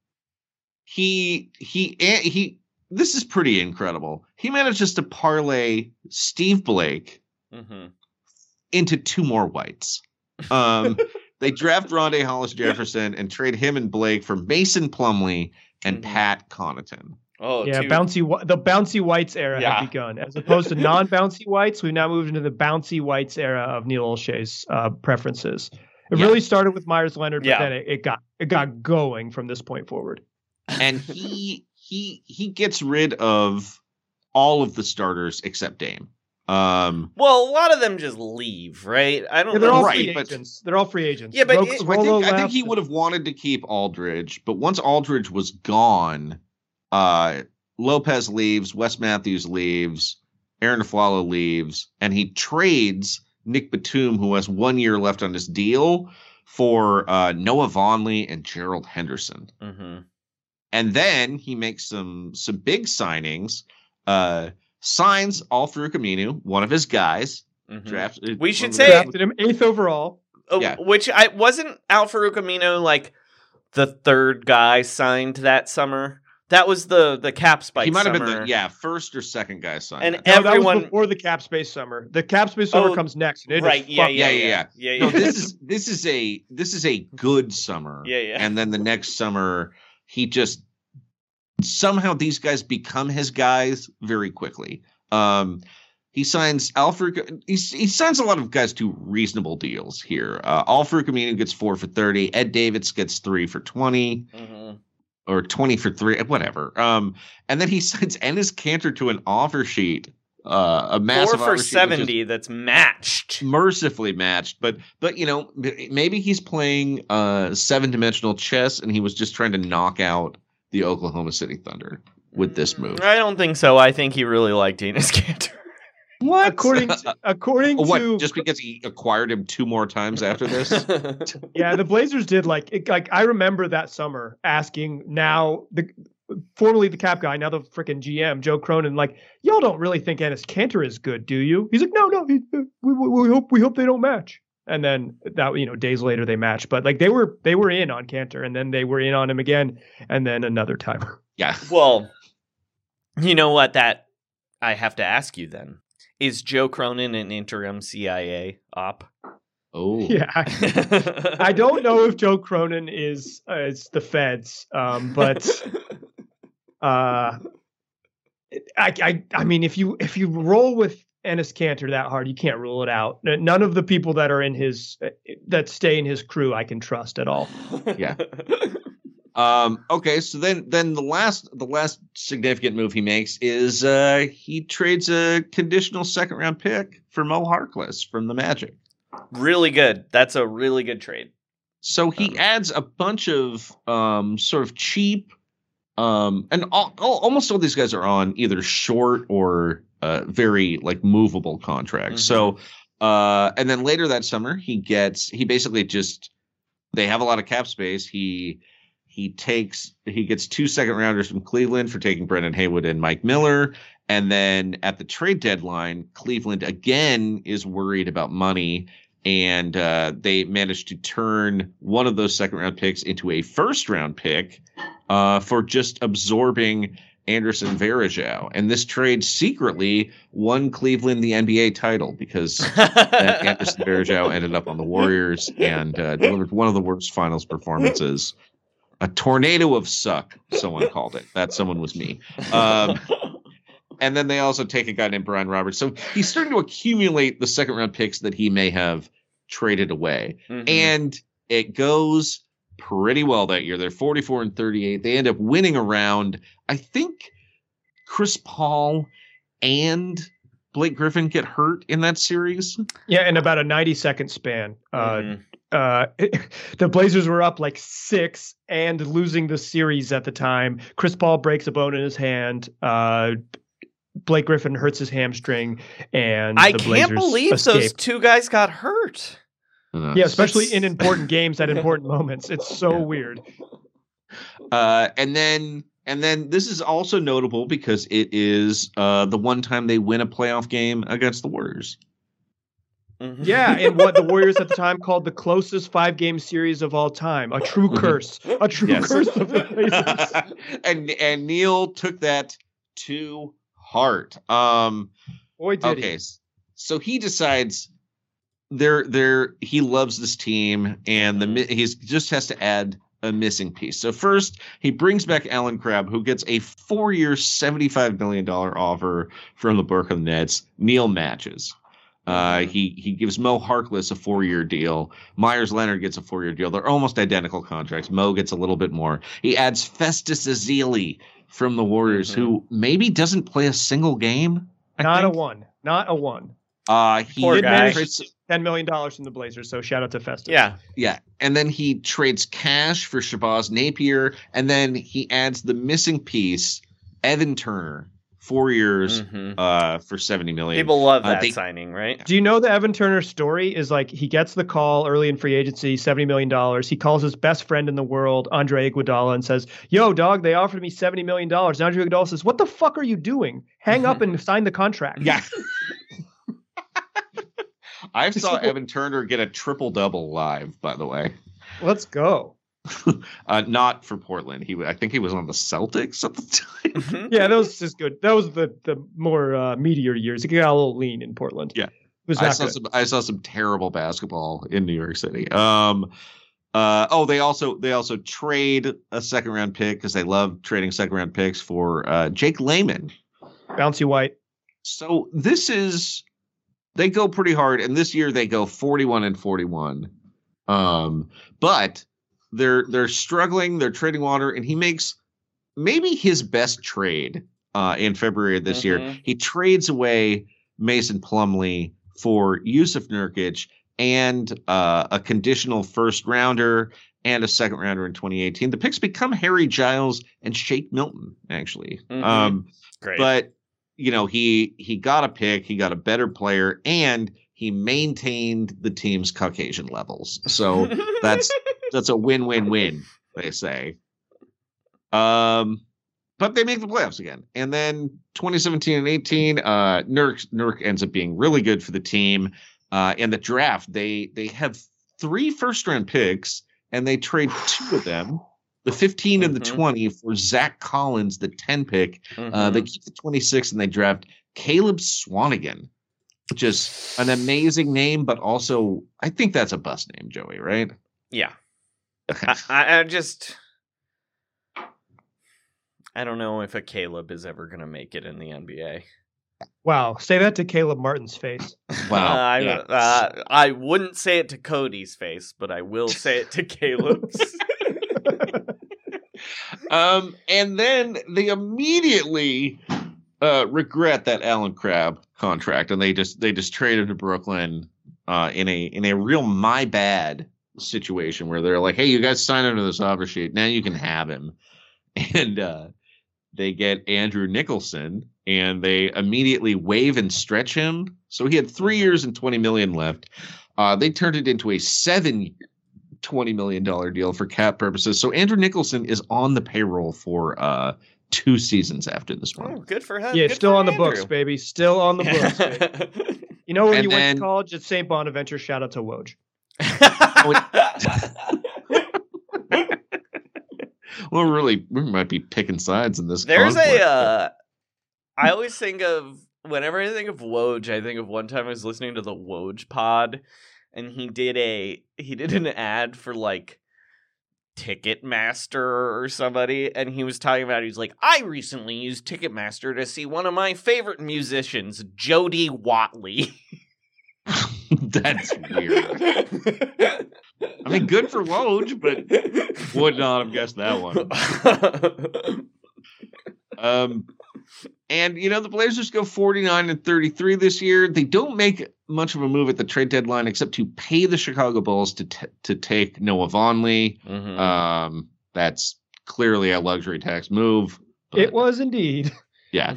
he he he. This is pretty incredible. He manages to parlay Steve Blake mm-hmm. into two more whites. Um, they draft Rondé Hollis Jefferson and trade him and Blake for Mason Plumlee and mm-hmm. Pat Connaughton. Oh, yeah, two. bouncy. The bouncy whites era yeah. has begun. As opposed to non-bouncy whites, we've now moved into the bouncy whites era of Neil Olshey's uh, preferences. It yeah. really started with Myers Leonard, but yeah. then it, it got it got going from this point forward. And he. He he gets rid of all of the starters except Dame. Um, well, a lot of them just leave, right? I don't. Yeah, they're know. all right, free but, agents. They're all free agents. Yeah, but Ro- it, I, think, I think he would have wanted to keep Aldridge, but once Aldridge was gone, uh, Lopez leaves, Wes Matthews leaves, Aaron Aflalo leaves, and he trades Nick Batum, who has one year left on his deal, for uh, Noah Vonleh and Gerald Henderson. Mm-hmm. And then he makes some some big signings. Uh, signs Al-Farouq Aminu, one of his guys. Mm-hmm. Drafted, we should say drafted him eighth overall. Uh, yeah. Which I wasn't Al-Farouq Aminu like the third guy signed that summer. That was the the cap space. He might summer. have been the yeah first or second guy signed. And that. No, everyone that was before the cap space summer. The cap space summer oh, comes next. And it right? is Yeah, fucking- yeah, yeah, yeah, yeah, yeah, yeah. No, this is this is a this is a good summer. Yeah, yeah. And then the next summer, he just. Somehow these guys become his guys very quickly. Um, he signs Al-Farouq. He, he signs a lot of guys to reasonable deals here. Uh, Al-Farouq Aminu gets four for thirty. Ed Davis gets three for twenty, mm-hmm. or twenty for three, whatever. Um, and then he signs Enes Kanter to an offer sheet. Uh, a massive four for seventy that's matched, mercifully matched. But but you know maybe he's playing uh, seven dimensional chess, and he was just trying to knock out the Oklahoma City Thunder with this move. I don't think so. I think he really liked Enes Kanter. What? According to, according what, to just because he acquired him two more times after this? Yeah, the Blazers did like it, like I remember that summer asking now the formerly the cap guy, now the freaking G M Joe Cronin, like, y'all don't really think Enes Kanter is good, do you? He's like, no, no, he, we, we, we hope we hope they don't match. And then that, you know, days later they matched, but like they were, they were in on Kanter, and then they were in on him again. And then another time. Yeah. Well, you know what, that I have to ask you then, is Joe Cronin an interim C I A op? Oh yeah. I don't know if Joe Cronin is, uh, it's the feds. Um, but Uh, I, I, I mean, if you if you roll with Enes Kanter that hard, you can't rule it out. None of the people that are in his that stay in his crew, I can trust at all. Yeah. Um, okay, so then then the last the last significant move he makes is uh, he trades a conditional second round pick for Mo Harkless from the Magic. Really good. That's a really good trade. So he um, adds a bunch of um, sort of cheap, um, and all, all, almost all these guys are on either short or uh, very like movable contracts. Mm-hmm. So, uh, and then later that summer he gets he basically just they have a lot of cap space. He He takes he gets two second rounders from Cleveland for taking Brendan Haywood and Mike Miller. And then at the trade deadline, Cleveland again is worried about money. And uh, they managed to turn one of those second round picks into a first round pick uh, for just absorbing Anderson Varejao. And this trade secretly won Cleveland the N B A title because Anderson Varejao ended up on the Warriors and uh, delivered one of the worst finals performances. A tornado of suck, someone called it. That someone was me. Um, and then they also take a guy named Brian Roberts. So he's starting to accumulate the second round picks that he may have traded away. Mm-hmm. And it goes pretty well that year. They're forty-four and thirty-eight. They end up winning a round. I think Chris Paul and Blake Griffin get hurt in that series. Yeah, in about a ninety second span. Mm-hmm. Uh, Uh, the Blazers were up like six and losing the series at the time. Chris Paul breaks a bone in his hand. Uh, Blake Griffin hurts his hamstring, and I the can't Blazers believe escape. those two guys got hurt. Uh, yeah, especially it's... in important games at important moments. It's so yeah. weird. Uh, and then. And then this is also notable because it is uh, the one time they win a playoff game against the Warriors. Mm-hmm. Yeah, and what the Warriors at the time called the closest five-game series of all time. A true curse. A true yes. curse of the Blazers. and and Neil took that to heart. Um, Boy, did okay, he. So he decides there there he loves this team, and the he just has to add a missing piece. So first, he brings back Alan Crabb, who gets a four-year, seventy-five million dollars offer from the Brooklyn Nets. Neil matches. Uh, he he gives Mo Harkless a four-year deal. Myers Leonard gets a four-year deal. They're almost identical contracts. Mo gets a little bit more. He adds Festus Ezeli from the Warriors, mm-hmm. who maybe doesn't play a single game. I Not think. a one. Not a one. Uh, he Poor did guy. manage trades, ten million dollars from the Blazers, so shout out to Festus. Yeah. yeah, and then he trades cash for Shabazz Napier, and then he adds the missing piece, Evan Turner. Four years mm-hmm. uh, for seventy million. People love that uh, they, signing, right? Do you know the Evan Turner story is like he gets the call early in free agency, seventy million dollars. He calls his best friend in the world, Andre Iguodala, and says, yo, dog, they offered me seventy million dollars. And Andre Iguodala says, what the fuck are you doing? Hang up and sign the contract. Yeah. I saw Evan Turner get a triple-double live, by the way. Let's go. uh, not for Portland. He, I think he was on the Celtics at the time. Yeah, that was just good. That was the the more uh, meteor years. He got a little lean in Portland. Yeah, it was I not saw good. some. I saw some terrible basketball in New York City. Um, uh, oh, they also they also trade a second round pick because they love trading second round picks for uh, Jake Layman. Bouncy White. So this is they go pretty hard, and this year they go forty-one and forty-one. Um, but they're they're struggling. They're trading water, and he makes maybe his best trade uh, in February of this mm-hmm. year. He trades away Mason Plumlee for Yusuf Nurkic and uh, a conditional first rounder and a second rounder in twenty eighteen. The picks become Harry Giles and Shake Milton, actually. Mm-hmm. Um, Great. But you know, he he got a pick, he got a better player, and he maintained the team's Caucasian levels. So that's that's a win-win-win, they say. Um, but they make the playoffs again. And then twenty seventeen and eighteen, uh, Nurk Nurk ends up being really good for the team. Uh, in the draft, they they have three first-round picks, and they trade two of them, the fifteen and the Mm-hmm. twenty, for Zach Collins, the ten pick. Mm-hmm. Uh, they keep the twenty-six, and they draft Caleb Swanigan, which is an amazing name, but also I think that's a bust name, Joey, right? Yeah. I, I, I just I don't know if a Caleb is ever going to make it in the N B A. Wow, say that to Caleb Martin's face. Wow. Uh, I, yeah. uh, I wouldn't say it to Cody's face, but I will say it to Caleb's. um, and then they immediately uh, regret that Alan Crabb contract, and they just they just trade him to Brooklyn uh, in a in a real my bad situation where they're like, hey, you guys signed under this offer sheet, now you can have him, and uh, they get Andrew Nicholson, and they immediately waive and stretch him. So he had three years and twenty million left. Uh, they turned it into a seven twenty million dollars deal for cap purposes. So Andrew Nicholson is on the payroll for uh, two seasons after this one. Oh, good for him. Yeah, Good still for on the Andrew. books, baby. Still on the books, baby. You know where And you then- went to college? At Saint Bonaventure. Shout out to Woj. Well, really, we might be picking sides in this. There's conflict. a. Uh, I always think of whenever I think of Woj, I think of one time I was listening to the Woj pod, and he did a he did an ad for like Ticketmaster or somebody, and he was talking about he's like, I recently used Ticketmaster to see one of my favorite musicians, Jody Watley. That's weird. I mean, good for Woj, but would not have guessed that one. Um, and you know the Blazers go forty-nine and thirty-three this year. They don't make much of a move at the trade deadline except to pay the Chicago Bulls to t- to take Noah Vonleh. Mhm. Um, that's clearly a luxury tax move. but- It was indeed. yeah.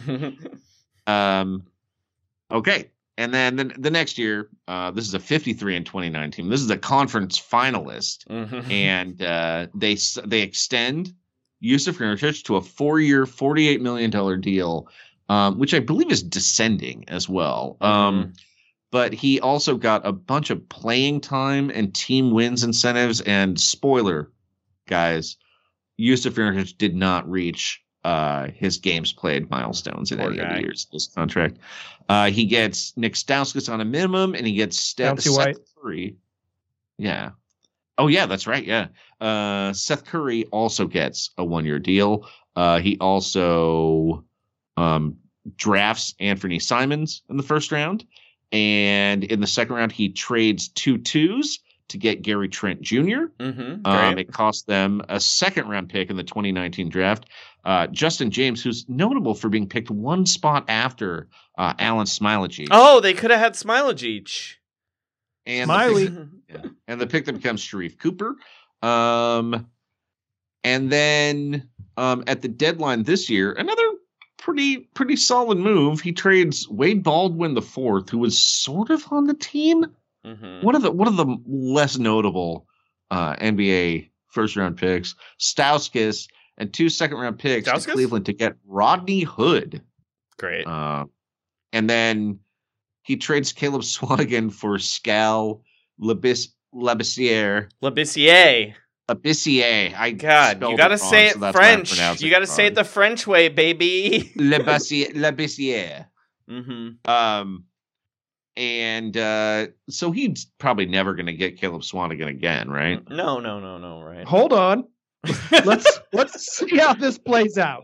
Um, okay. And then the, the next year, uh, this is a fifty-three and twenty-nine team. This is a conference finalist, Mhm. and uh, they s- they extend Yusuf Nurkic to a four-year, forty-eight million dollars deal, um, which I believe is descending as well. Um, but he also got a bunch of playing time and team wins incentives. And spoiler, guys, Yusuf Nurkic did not reach uh, his games played milestones in Poor any of guy. the years of this contract. Uh, he gets Nick Stauskas on a minimum, and he gets Steph Bouncy White. Curry. Yeah. Oh, yeah, that's right. Yeah. Uh, Seth Curry also gets a one-year deal. Uh, he also um, drafts Anthony Simons in the first round. And in the second round, he trades two twos to get Gary Trent Junior Mhm. Um, Great. it cost them a second round pick in the twenty nineteen draft. Uh, Justin James, who's notable for being picked one spot after uh, Alan Smiley. Oh, they could have had Smilagic. and Smiley. The pick, yeah, and the pick that becomes Sharif Cooper. Um, and then um, at the deadline this year, another pretty pretty solid move. He trades Wade Baldwin the fourth, who was sort of on the team. Mhm. One of the one of the less notable uh, N B A first round picks, Stauskas, and two second round picks Stauskas? to Cleveland to get Rodney Hood. Great. Uh, and then he trades Caleb Swanigan for Scal Labis Labissiere. Labissiere. Labissiere. I God, spelled you gotta wrong, say so it that's why I'm French. pronouncing You gotta say it wrong. the French way, baby. Labissiere. Labissiere. Mm-hmm. Um, and uh, so he's probably never going to get Caleb Swanigan again, right? No, no, no, no, right. Hold on. Let's let's see how this plays out.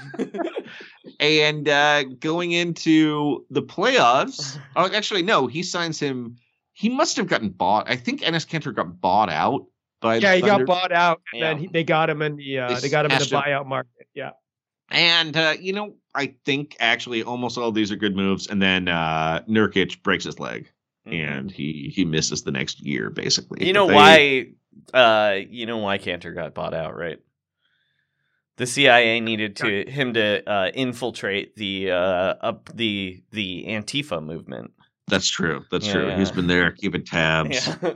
And uh, going into the playoffs, oh, actually, no, he signs him. He must have gotten bought. I think Enes Kanter got bought out by Yeah, the he Thunder. got bought out, and Yeah. then he, they got him in the uh, They they got him in the smashed him. buyout market. Yeah. And, uh, you know, I think actually almost all of these are good moves. And then uh, Nurkic breaks his leg, and he, he misses the next year, basically. You But know they- why? Uh, you know why Cantor got bought out, right? The C I A needed to him to uh, infiltrate the uh, up the the Antifa movement. That's true. That's Yeah, true. yeah. He's been there keeping tabs. Yeah.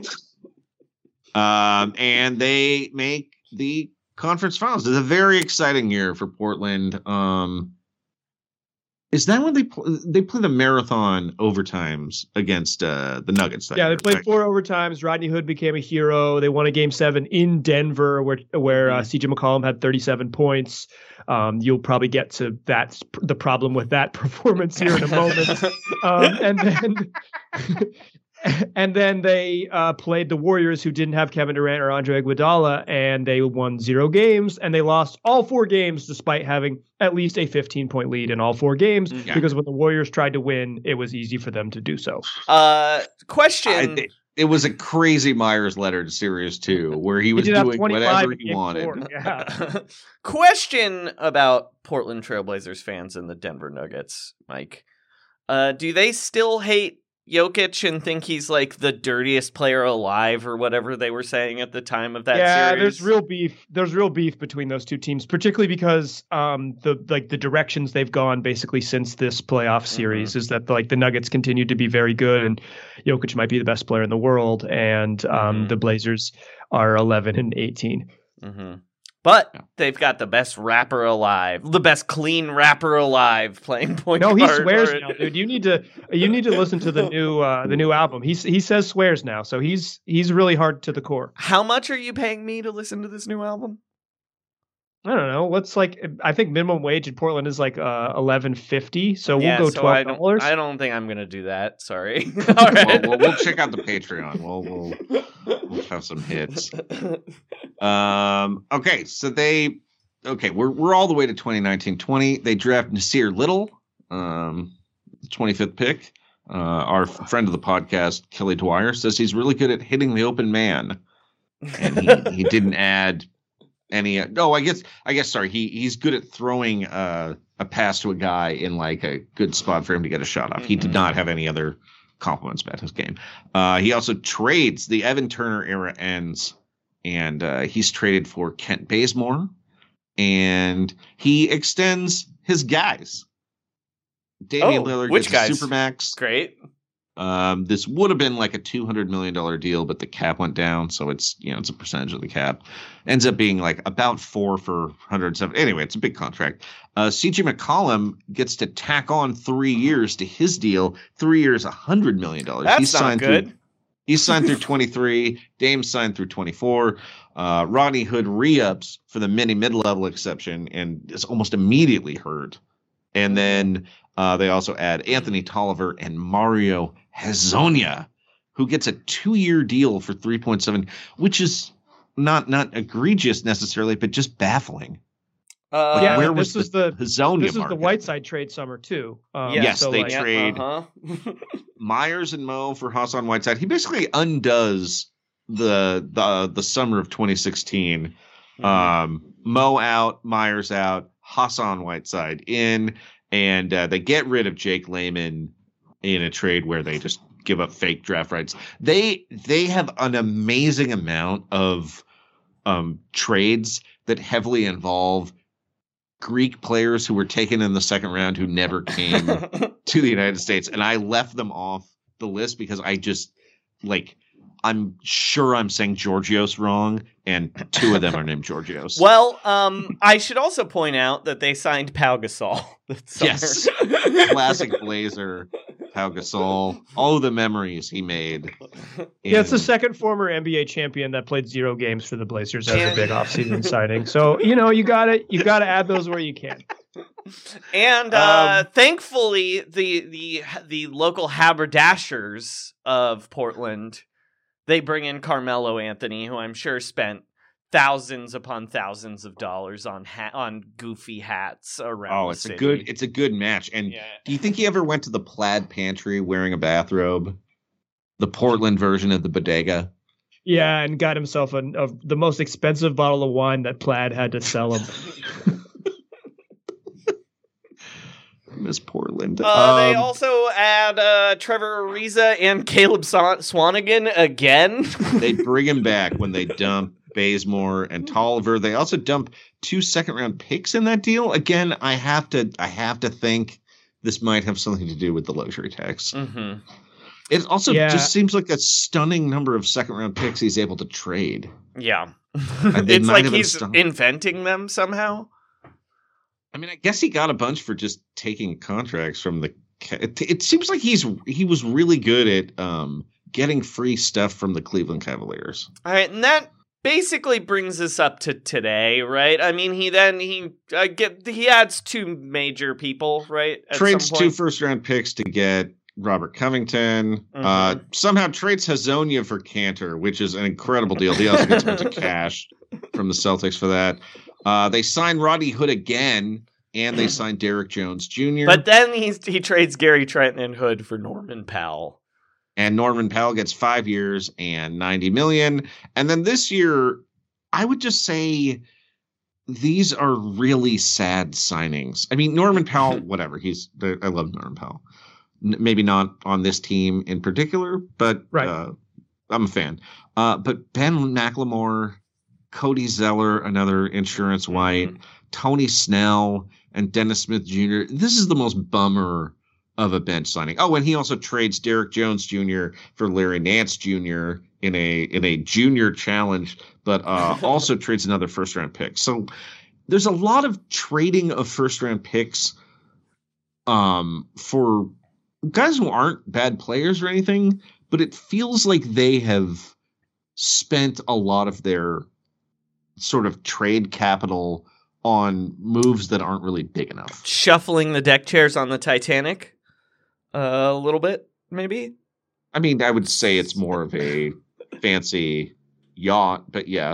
Um, and they make the conference finals. It's a very exciting year for Portland. Um, is that when they pl- they play the marathon overtimes against uh, the Nuggets? That Yeah, they year, played right? four overtimes. Rodney Hood became a hero. They won a game seven in Denver, where where uh, C J McCollum had thirty-seven points. Um, you'll probably get to that the problem with that performance here in a moment. Um, and then And then they uh, played the Warriors, who didn't have Kevin Durant or Andre Iguodala, and they won zero games, and they lost all four games despite having at least a fifteen-point lead in all four games, Yeah. because when the Warriors tried to win, it was easy for them to do so. Uh, question. I, it, it was a crazy Myers letter to Series two, where he was did have doing twenty-five whatever in he game wanted. four. Yeah. Question about Portland Trailblazers fans and the Denver Nuggets, Mike. Uh, do they still hate Jokic and think he's like the dirtiest player alive, or whatever they were saying at the time of that yeah, series? there's real beef. There's real beef between those two teams, particularly because um the like the directions they've gone basically since this playoff series Mm-hmm. is that like the Nuggets continue to be very good, and Jokic might be the best player in the world, and um Mhm. the Blazers are eleven and eighteen. Mm-hmm. But they've got the best rapper alive, the best clean rapper alive playing point No, guard. he swears or- now, dude. You need to you need to listen to the new uh the new album. He's he says swears now, so he's he's really hard to the core. How much are you paying me to listen to this new album? I don't know. What's like? I think minimum wage in Portland is like uh eleven fifty. So we'll Yeah, go so I twelve don't, dollars. I don't think I'm gonna do that. Sorry. All Well, right. we'll, we'll check out the Patreon. We'll we'll, we'll have some hits. Um. Okay, so they. Okay, we're we're all the way to twenty nineteen twenty. They draft Nasir Little, um, twenty-fifth pick. Uh, our friend of the podcast, Kelly Dwyer, says he's really good at hitting the open man, and he, he didn't add any. No, I guess I guess sorry. He he's good at throwing uh, a pass to a guy in like a good spot for him to get a shot off. He did not have any other compliments about his game. Uh, he also trades. The Evan Turner era ends, and uh, he's traded for Kent Bazemore, and he extends his guys. Damian Oh, Lillard which gets a guys? supermax. Great. Um, this would have been like a two hundred million dollars deal, but the cap went down. So it's, you know, it's a percentage of the cap. Ends up being like about four for one hundred seven. Anyway, it's a big contract. Uh, C J McCollum gets to tack on three years to his deal. Three years, one hundred million dollars. That's He's not signed good. Through, he's signed through twenty-three. Dame signed through twenty-four. Uh, Rodney Hood re-ups for the mini mid-level exception and is almost immediately hurt. And then uh, they also add Anthony Tolliver and Mario Hezonja, who gets a two-year deal for three point seven, which is not not egregious necessarily, but just baffling. Uh, yeah, where and was this is the the Hezonja this is the market? Whiteside trade summer too. Um, yeah, Yes, so they like, yeah, trade uh-huh. Myers and Mo for Hassan Whiteside. He basically undoes the the the summer of twenty sixteen. Mhm. Um, Mo out, Myers out, Hassan Whiteside in, and uh, they get rid of Jake Layman in a trade where they just give up fake draft rights. They they have an amazing amount of um, trades that heavily involve Greek players who were taken in the second round who never came to the United States, and I left them off the list because I just like I'm sure I'm saying Georgios wrong, and two of them are named Georgios. Well, um, I should also point out that they signed Pau Gasol. that summer. Yes, classic Blazer, Pau Gasol, all the memories he made. Yeah, it's the in- second former N B A champion that played zero games for the Blazers as And- a big offseason signing. So you know you got to you got to add those where you can. And uh, Um, thankfully, the the the local haberdashers of Portland, they bring in Carmelo Anthony, who I'm sure spent thousands upon thousands of dollars on ha- on goofy hats around. Oh, the it's city. a good it's a good match. And Yeah. do you think he ever went to the plaid pantry wearing a bathrobe? The Portland version of the bodega? Yeah, and got himself a, a the most expensive bottle of wine that Plaid had to sell him. Miss Portland. Uh, they Um, also add uh, Trevor Ariza and Caleb Swan- Swanigan again. they bring him back when they dump Bazemore and Tolliver. They also dump two second round picks in that deal. Again, I have to I have to think this might have something to do with the luxury tax. mm-hmm. It also Yeah. just seems like a stunning number of second round picks he's able to trade. Yeah. they it's might like have been he's stung. inventing them somehow. I mean, I guess he got a bunch for just taking contracts from the. It, it seems like he's he was really good at um, getting free stuff from the Cleveland Cavaliers. All right, and that basically brings us up to today, right? I mean, he then he uh, get he adds two major people, right? At Trades some two point. first round picks to get Robert Covington. Mm-hmm. Uh, somehow trades Hazonia for Cantor, which is an incredible deal. He also gets a bunch of cash from the Celtics for that. Uh, they signed Rodney Hood again, and they signed Derek Jones Junior But then he's, he trades Gary Trent and Hood for Norman Powell. And Norman Powell gets five years and ninety million dollars. And then this year, I would just say these are really sad signings. I mean, Norman Powell, whatever. He's I love Norman Powell. N- maybe not on this team in particular, but right. uh, I'm a fan. Uh, but Ben McLemore, Cody Zeller, another insurance white, mm-hmm. Tony Snell, and Dennis Smith Junior This is the most bummer of a bench signing. Oh, and he also trades Derek Jones Junior for Larry Nance Junior in a in a junior challenge, but uh, also trades another first round pick. So there's a lot of trading of first round picks um, for guys who aren't bad players or anything, but it feels like they have spent a lot of their sort of trade capital on moves that aren't really big enough. Shuffling the deck chairs on the Titanic uh, a little bit, maybe? I mean, I would say it's more of a fancy yacht, but yeah.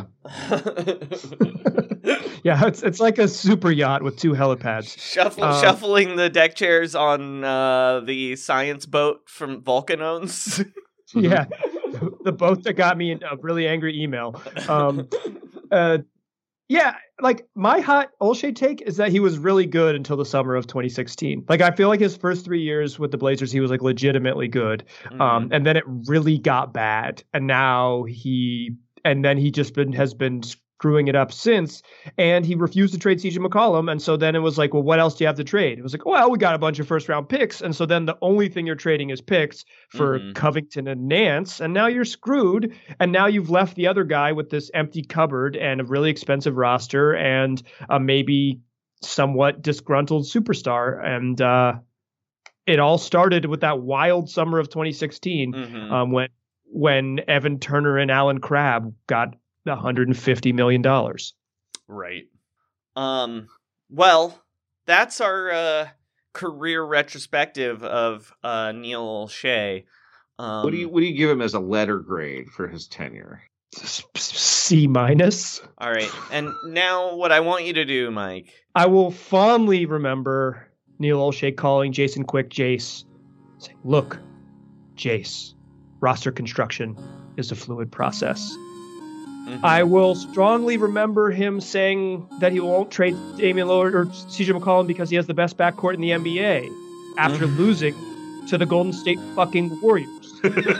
Yeah, it's it's like a super yacht with two helipads. Shuffle, um, shuffling the deck chairs on uh, the science boat from Vulcan owns. Yeah, the boat that got me a really angry email. Um, uh, yeah, like my hot Olshey take is that he was really good until the summer of twenty sixteen. Like I feel like his first three years with the Blazers, he was like legitimately good, mm-hmm. um, and then it really got bad, and now he and then he just been has been screwing it up since, and he refused to trade C J McCollum, and so then it was like, well, what else do you have to trade? It was like, well, we got a bunch of first round picks, and so then the only thing you're trading is picks for mm-hmm. Covington and Nance, and now you're screwed, and now you've left the other guy with this empty cupboard and a really expensive roster and a maybe somewhat disgruntled superstar, and uh, it all started with that wild summer of twenty sixteen mm-hmm. um, when when Evan Turner and Alan Crabb got one hundred fifty million dollars. Right. Um, well, that's our uh, career retrospective of uh, Neil Olshey. Um, what do you what do you give him as a letter grade for his tenure? C minus. All right. And now what I want you to do, Mike. I will fondly remember Neil Olshey calling Jason Quick Jace, saying, "Look, Jace, roster construction is a fluid process." Mm-hmm. I will strongly remember him saying that he won't trade Damian Lillard or C J McCollum because he has the best backcourt in the N B A after mm-hmm. losing to the Golden State fucking Warriors.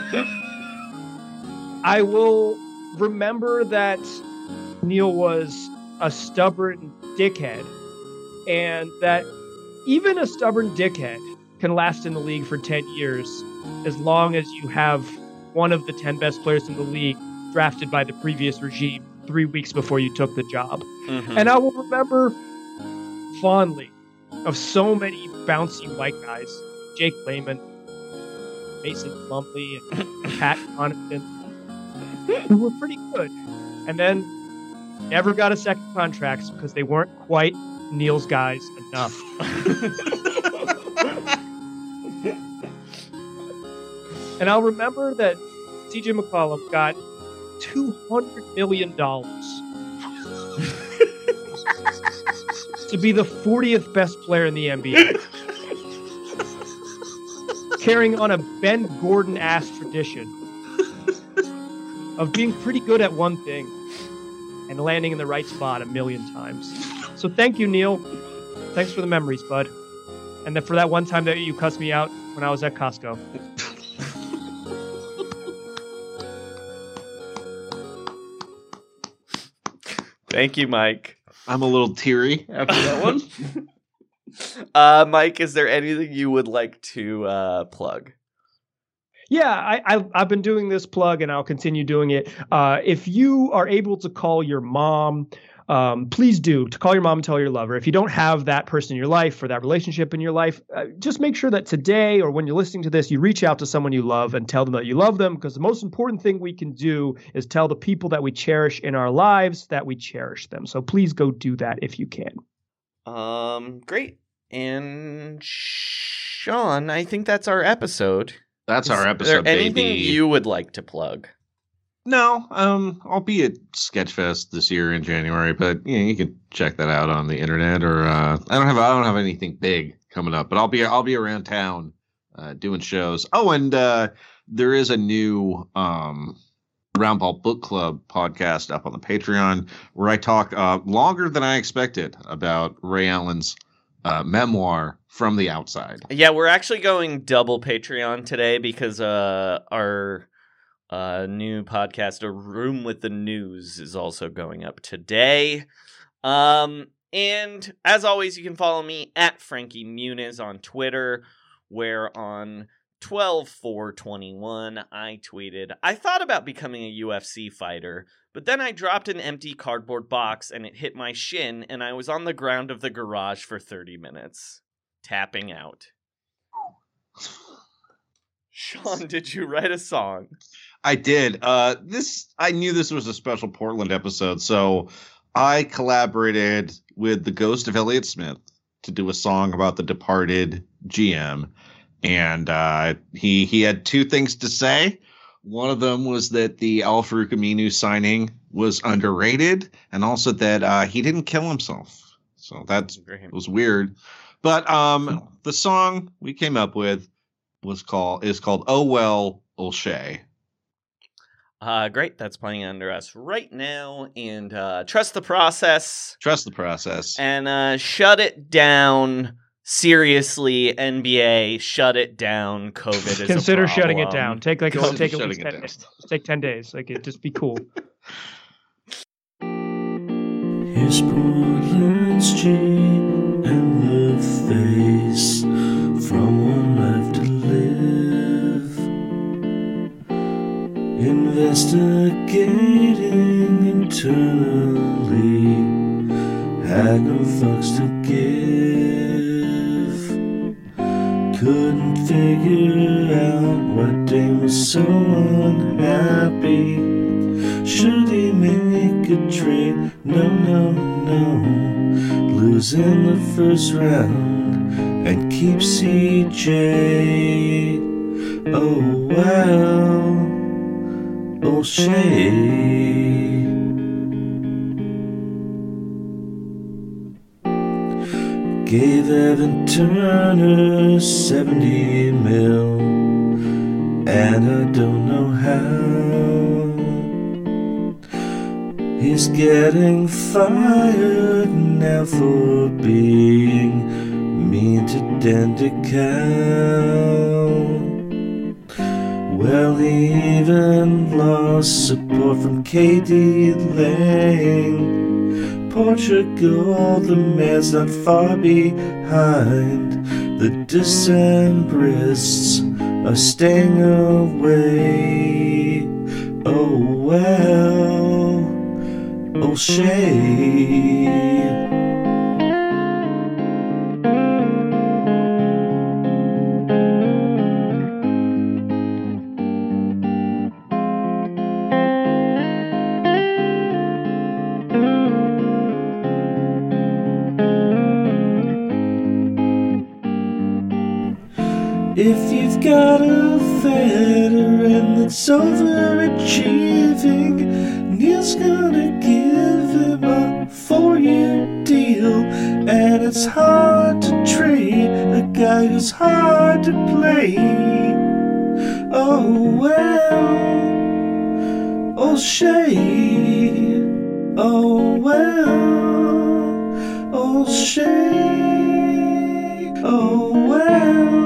I will remember that Neil was a stubborn dickhead, and that even a stubborn dickhead can last in the league for ten years as long as you have one of the ten best players in the league drafted by the previous regime three weeks before you took the job. Mm-hmm. And I will remember fondly of so many bouncy white guys, Jake Layman, Mason Plumlee, and Pat Connaughton, who were pretty good. And then never got a second contract because they weren't quite Neil's guys enough. And I'll remember that C J McCollum got two hundred million dollars to be the fortieth best player in the N B A. Carrying on a Ben Gordon-ass tradition of being pretty good at one thing and landing in the right spot a million times. So thank you, Neil. Thanks for the memories, bud. And then for that one time that you cussed me out when I was at Costco. Thank you, Mike. I'm a little teary after that one. uh, Mike, is there anything you would like to uh, plug? Yeah, I, I, I've been doing this plug and I'll continue doing it. Uh, if you are able to call your mom, um, please do. To call your mom and tell her you love her. If you don't have that person in your life or that relationship in your life, uh, just make sure that today or when you're listening to this, you reach out to someone you love and tell them that you love them, because the most important thing we can do is tell the people that we cherish in our lives that we cherish them. So please go do that if you can. Um, great. and Sean, I think that's our episode. That's our Is episode, there anything baby. you would like to plug? No, um, I'll be at Sketchfest this year in January, but yeah, you can check that out on the internet. Or uh, I don't have I don't have anything big coming up, but I'll be I'll be around town uh, doing shows. Oh, and uh, there is a new um, Roundball Book Club podcast up on the Patreon where I talk uh, longer than I expected about Ray Allen's uh, memoir, From the Outside. Yeah, we're actually going double Patreon today because uh, our uh, new podcast, A Room with the News, is also going up today. Um, and as always, you can follow me at Frankie Muniz on Twitter, where on twelve four twenty-one I tweeted, I thought about becoming a U F C fighter, but then I dropped an empty cardboard box and it hit my shin, and I was on the ground of the garage for thirty minutes, tapping out. Sean, did you write a song? I did. Uh, this I knew this was a special Portland episode, so I collaborated with the ghost of Elliott Smith to do a song about the departed G M. And uh, he he had two things to say. One of them was that the Al-Farouq Aminu signing was underrated, and also that uh, he didn't kill himself. So that was weird. But um, the song we came up with was called is called "Oh Well, O'Shea." Uh, great. That's playing under us right now. And uh, trust the process. Trust the process. And uh, shut it down. Seriously, N B A, shut it down. COVID is Consider a problem. shutting it down. Take like Consider take at shutting least it ten down. days. Take ten days. Like it, just be cool. Here's Portland's G and the face from One Life to Live, investigating internally, had no fucks to give, couldn't figure out why Dame was so unhappy. Should he make a trade? No, no, no. Losing the first round and keep C J. Oh well, O'Shea. Gave Evan Turner seventy mil, and I don't know how. He's getting fired now for being mean to Dandical. Well, he even lost support from K D Lang. Portugal, the man's not far behind. The Decembrists are staying away. Oh well, O'Shea. If you've got a veteran that's overachieving, Neil's gonna give him a four-year deal. And it's hard to trade a guy who's hard to play. Oh well, O'Shea. Oh well, O'Shea. Oh well,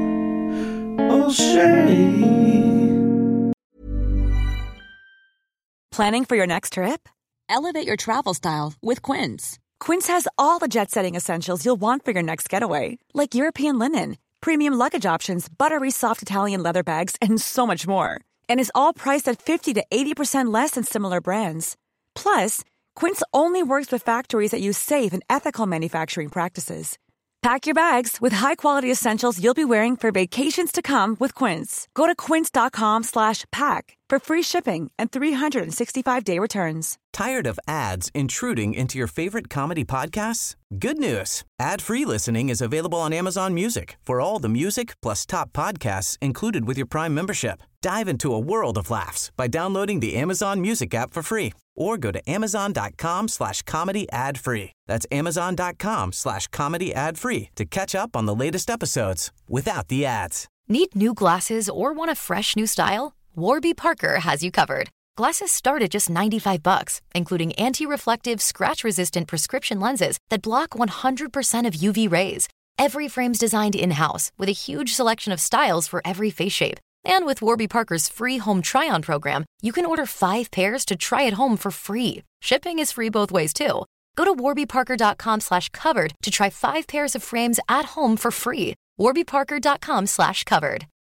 Planning for your next trip? Elevate your travel style with Quince. Quince has all the jet-setting essentials you'll want for your next getaway, like European linen, premium luggage options, buttery soft Italian leather bags, and so much more. And is all priced at fifty to eighty percent less than similar brands. Plus, Quince only works with factories that use safe and ethical manufacturing practices. Pack your bags with high-quality essentials you'll be wearing for vacations to come with Quince. Go to quince.com slash pack for free shipping and three sixty-five day returns. Tired of ads intruding into your favorite comedy podcasts? Good news. Ad-free listening is available on Amazon Music for all the music plus top podcasts included with your Prime membership. Dive into a world of laughs by downloading the Amazon Music app for free or go to amazon.com slash comedy ad free. That's amazon.com slash comedy ad free to catch up on the latest episodes without the ads. Need new glasses or want a fresh new style? Warby Parker has you covered. Glasses start at just ninety-five bucks, including anti-reflective, scratch-resistant prescription lenses that block one hundred percent of U V rays. Every frame's designed in-house with a huge selection of styles for every face shape. And with Warby Parker's free home try-on program, you can order five pairs to try at home for free. Shipping is free both ways, too. Go to warbyparker.com slash covered to try five pairs of frames at home for free. warbyparker.com slash covered.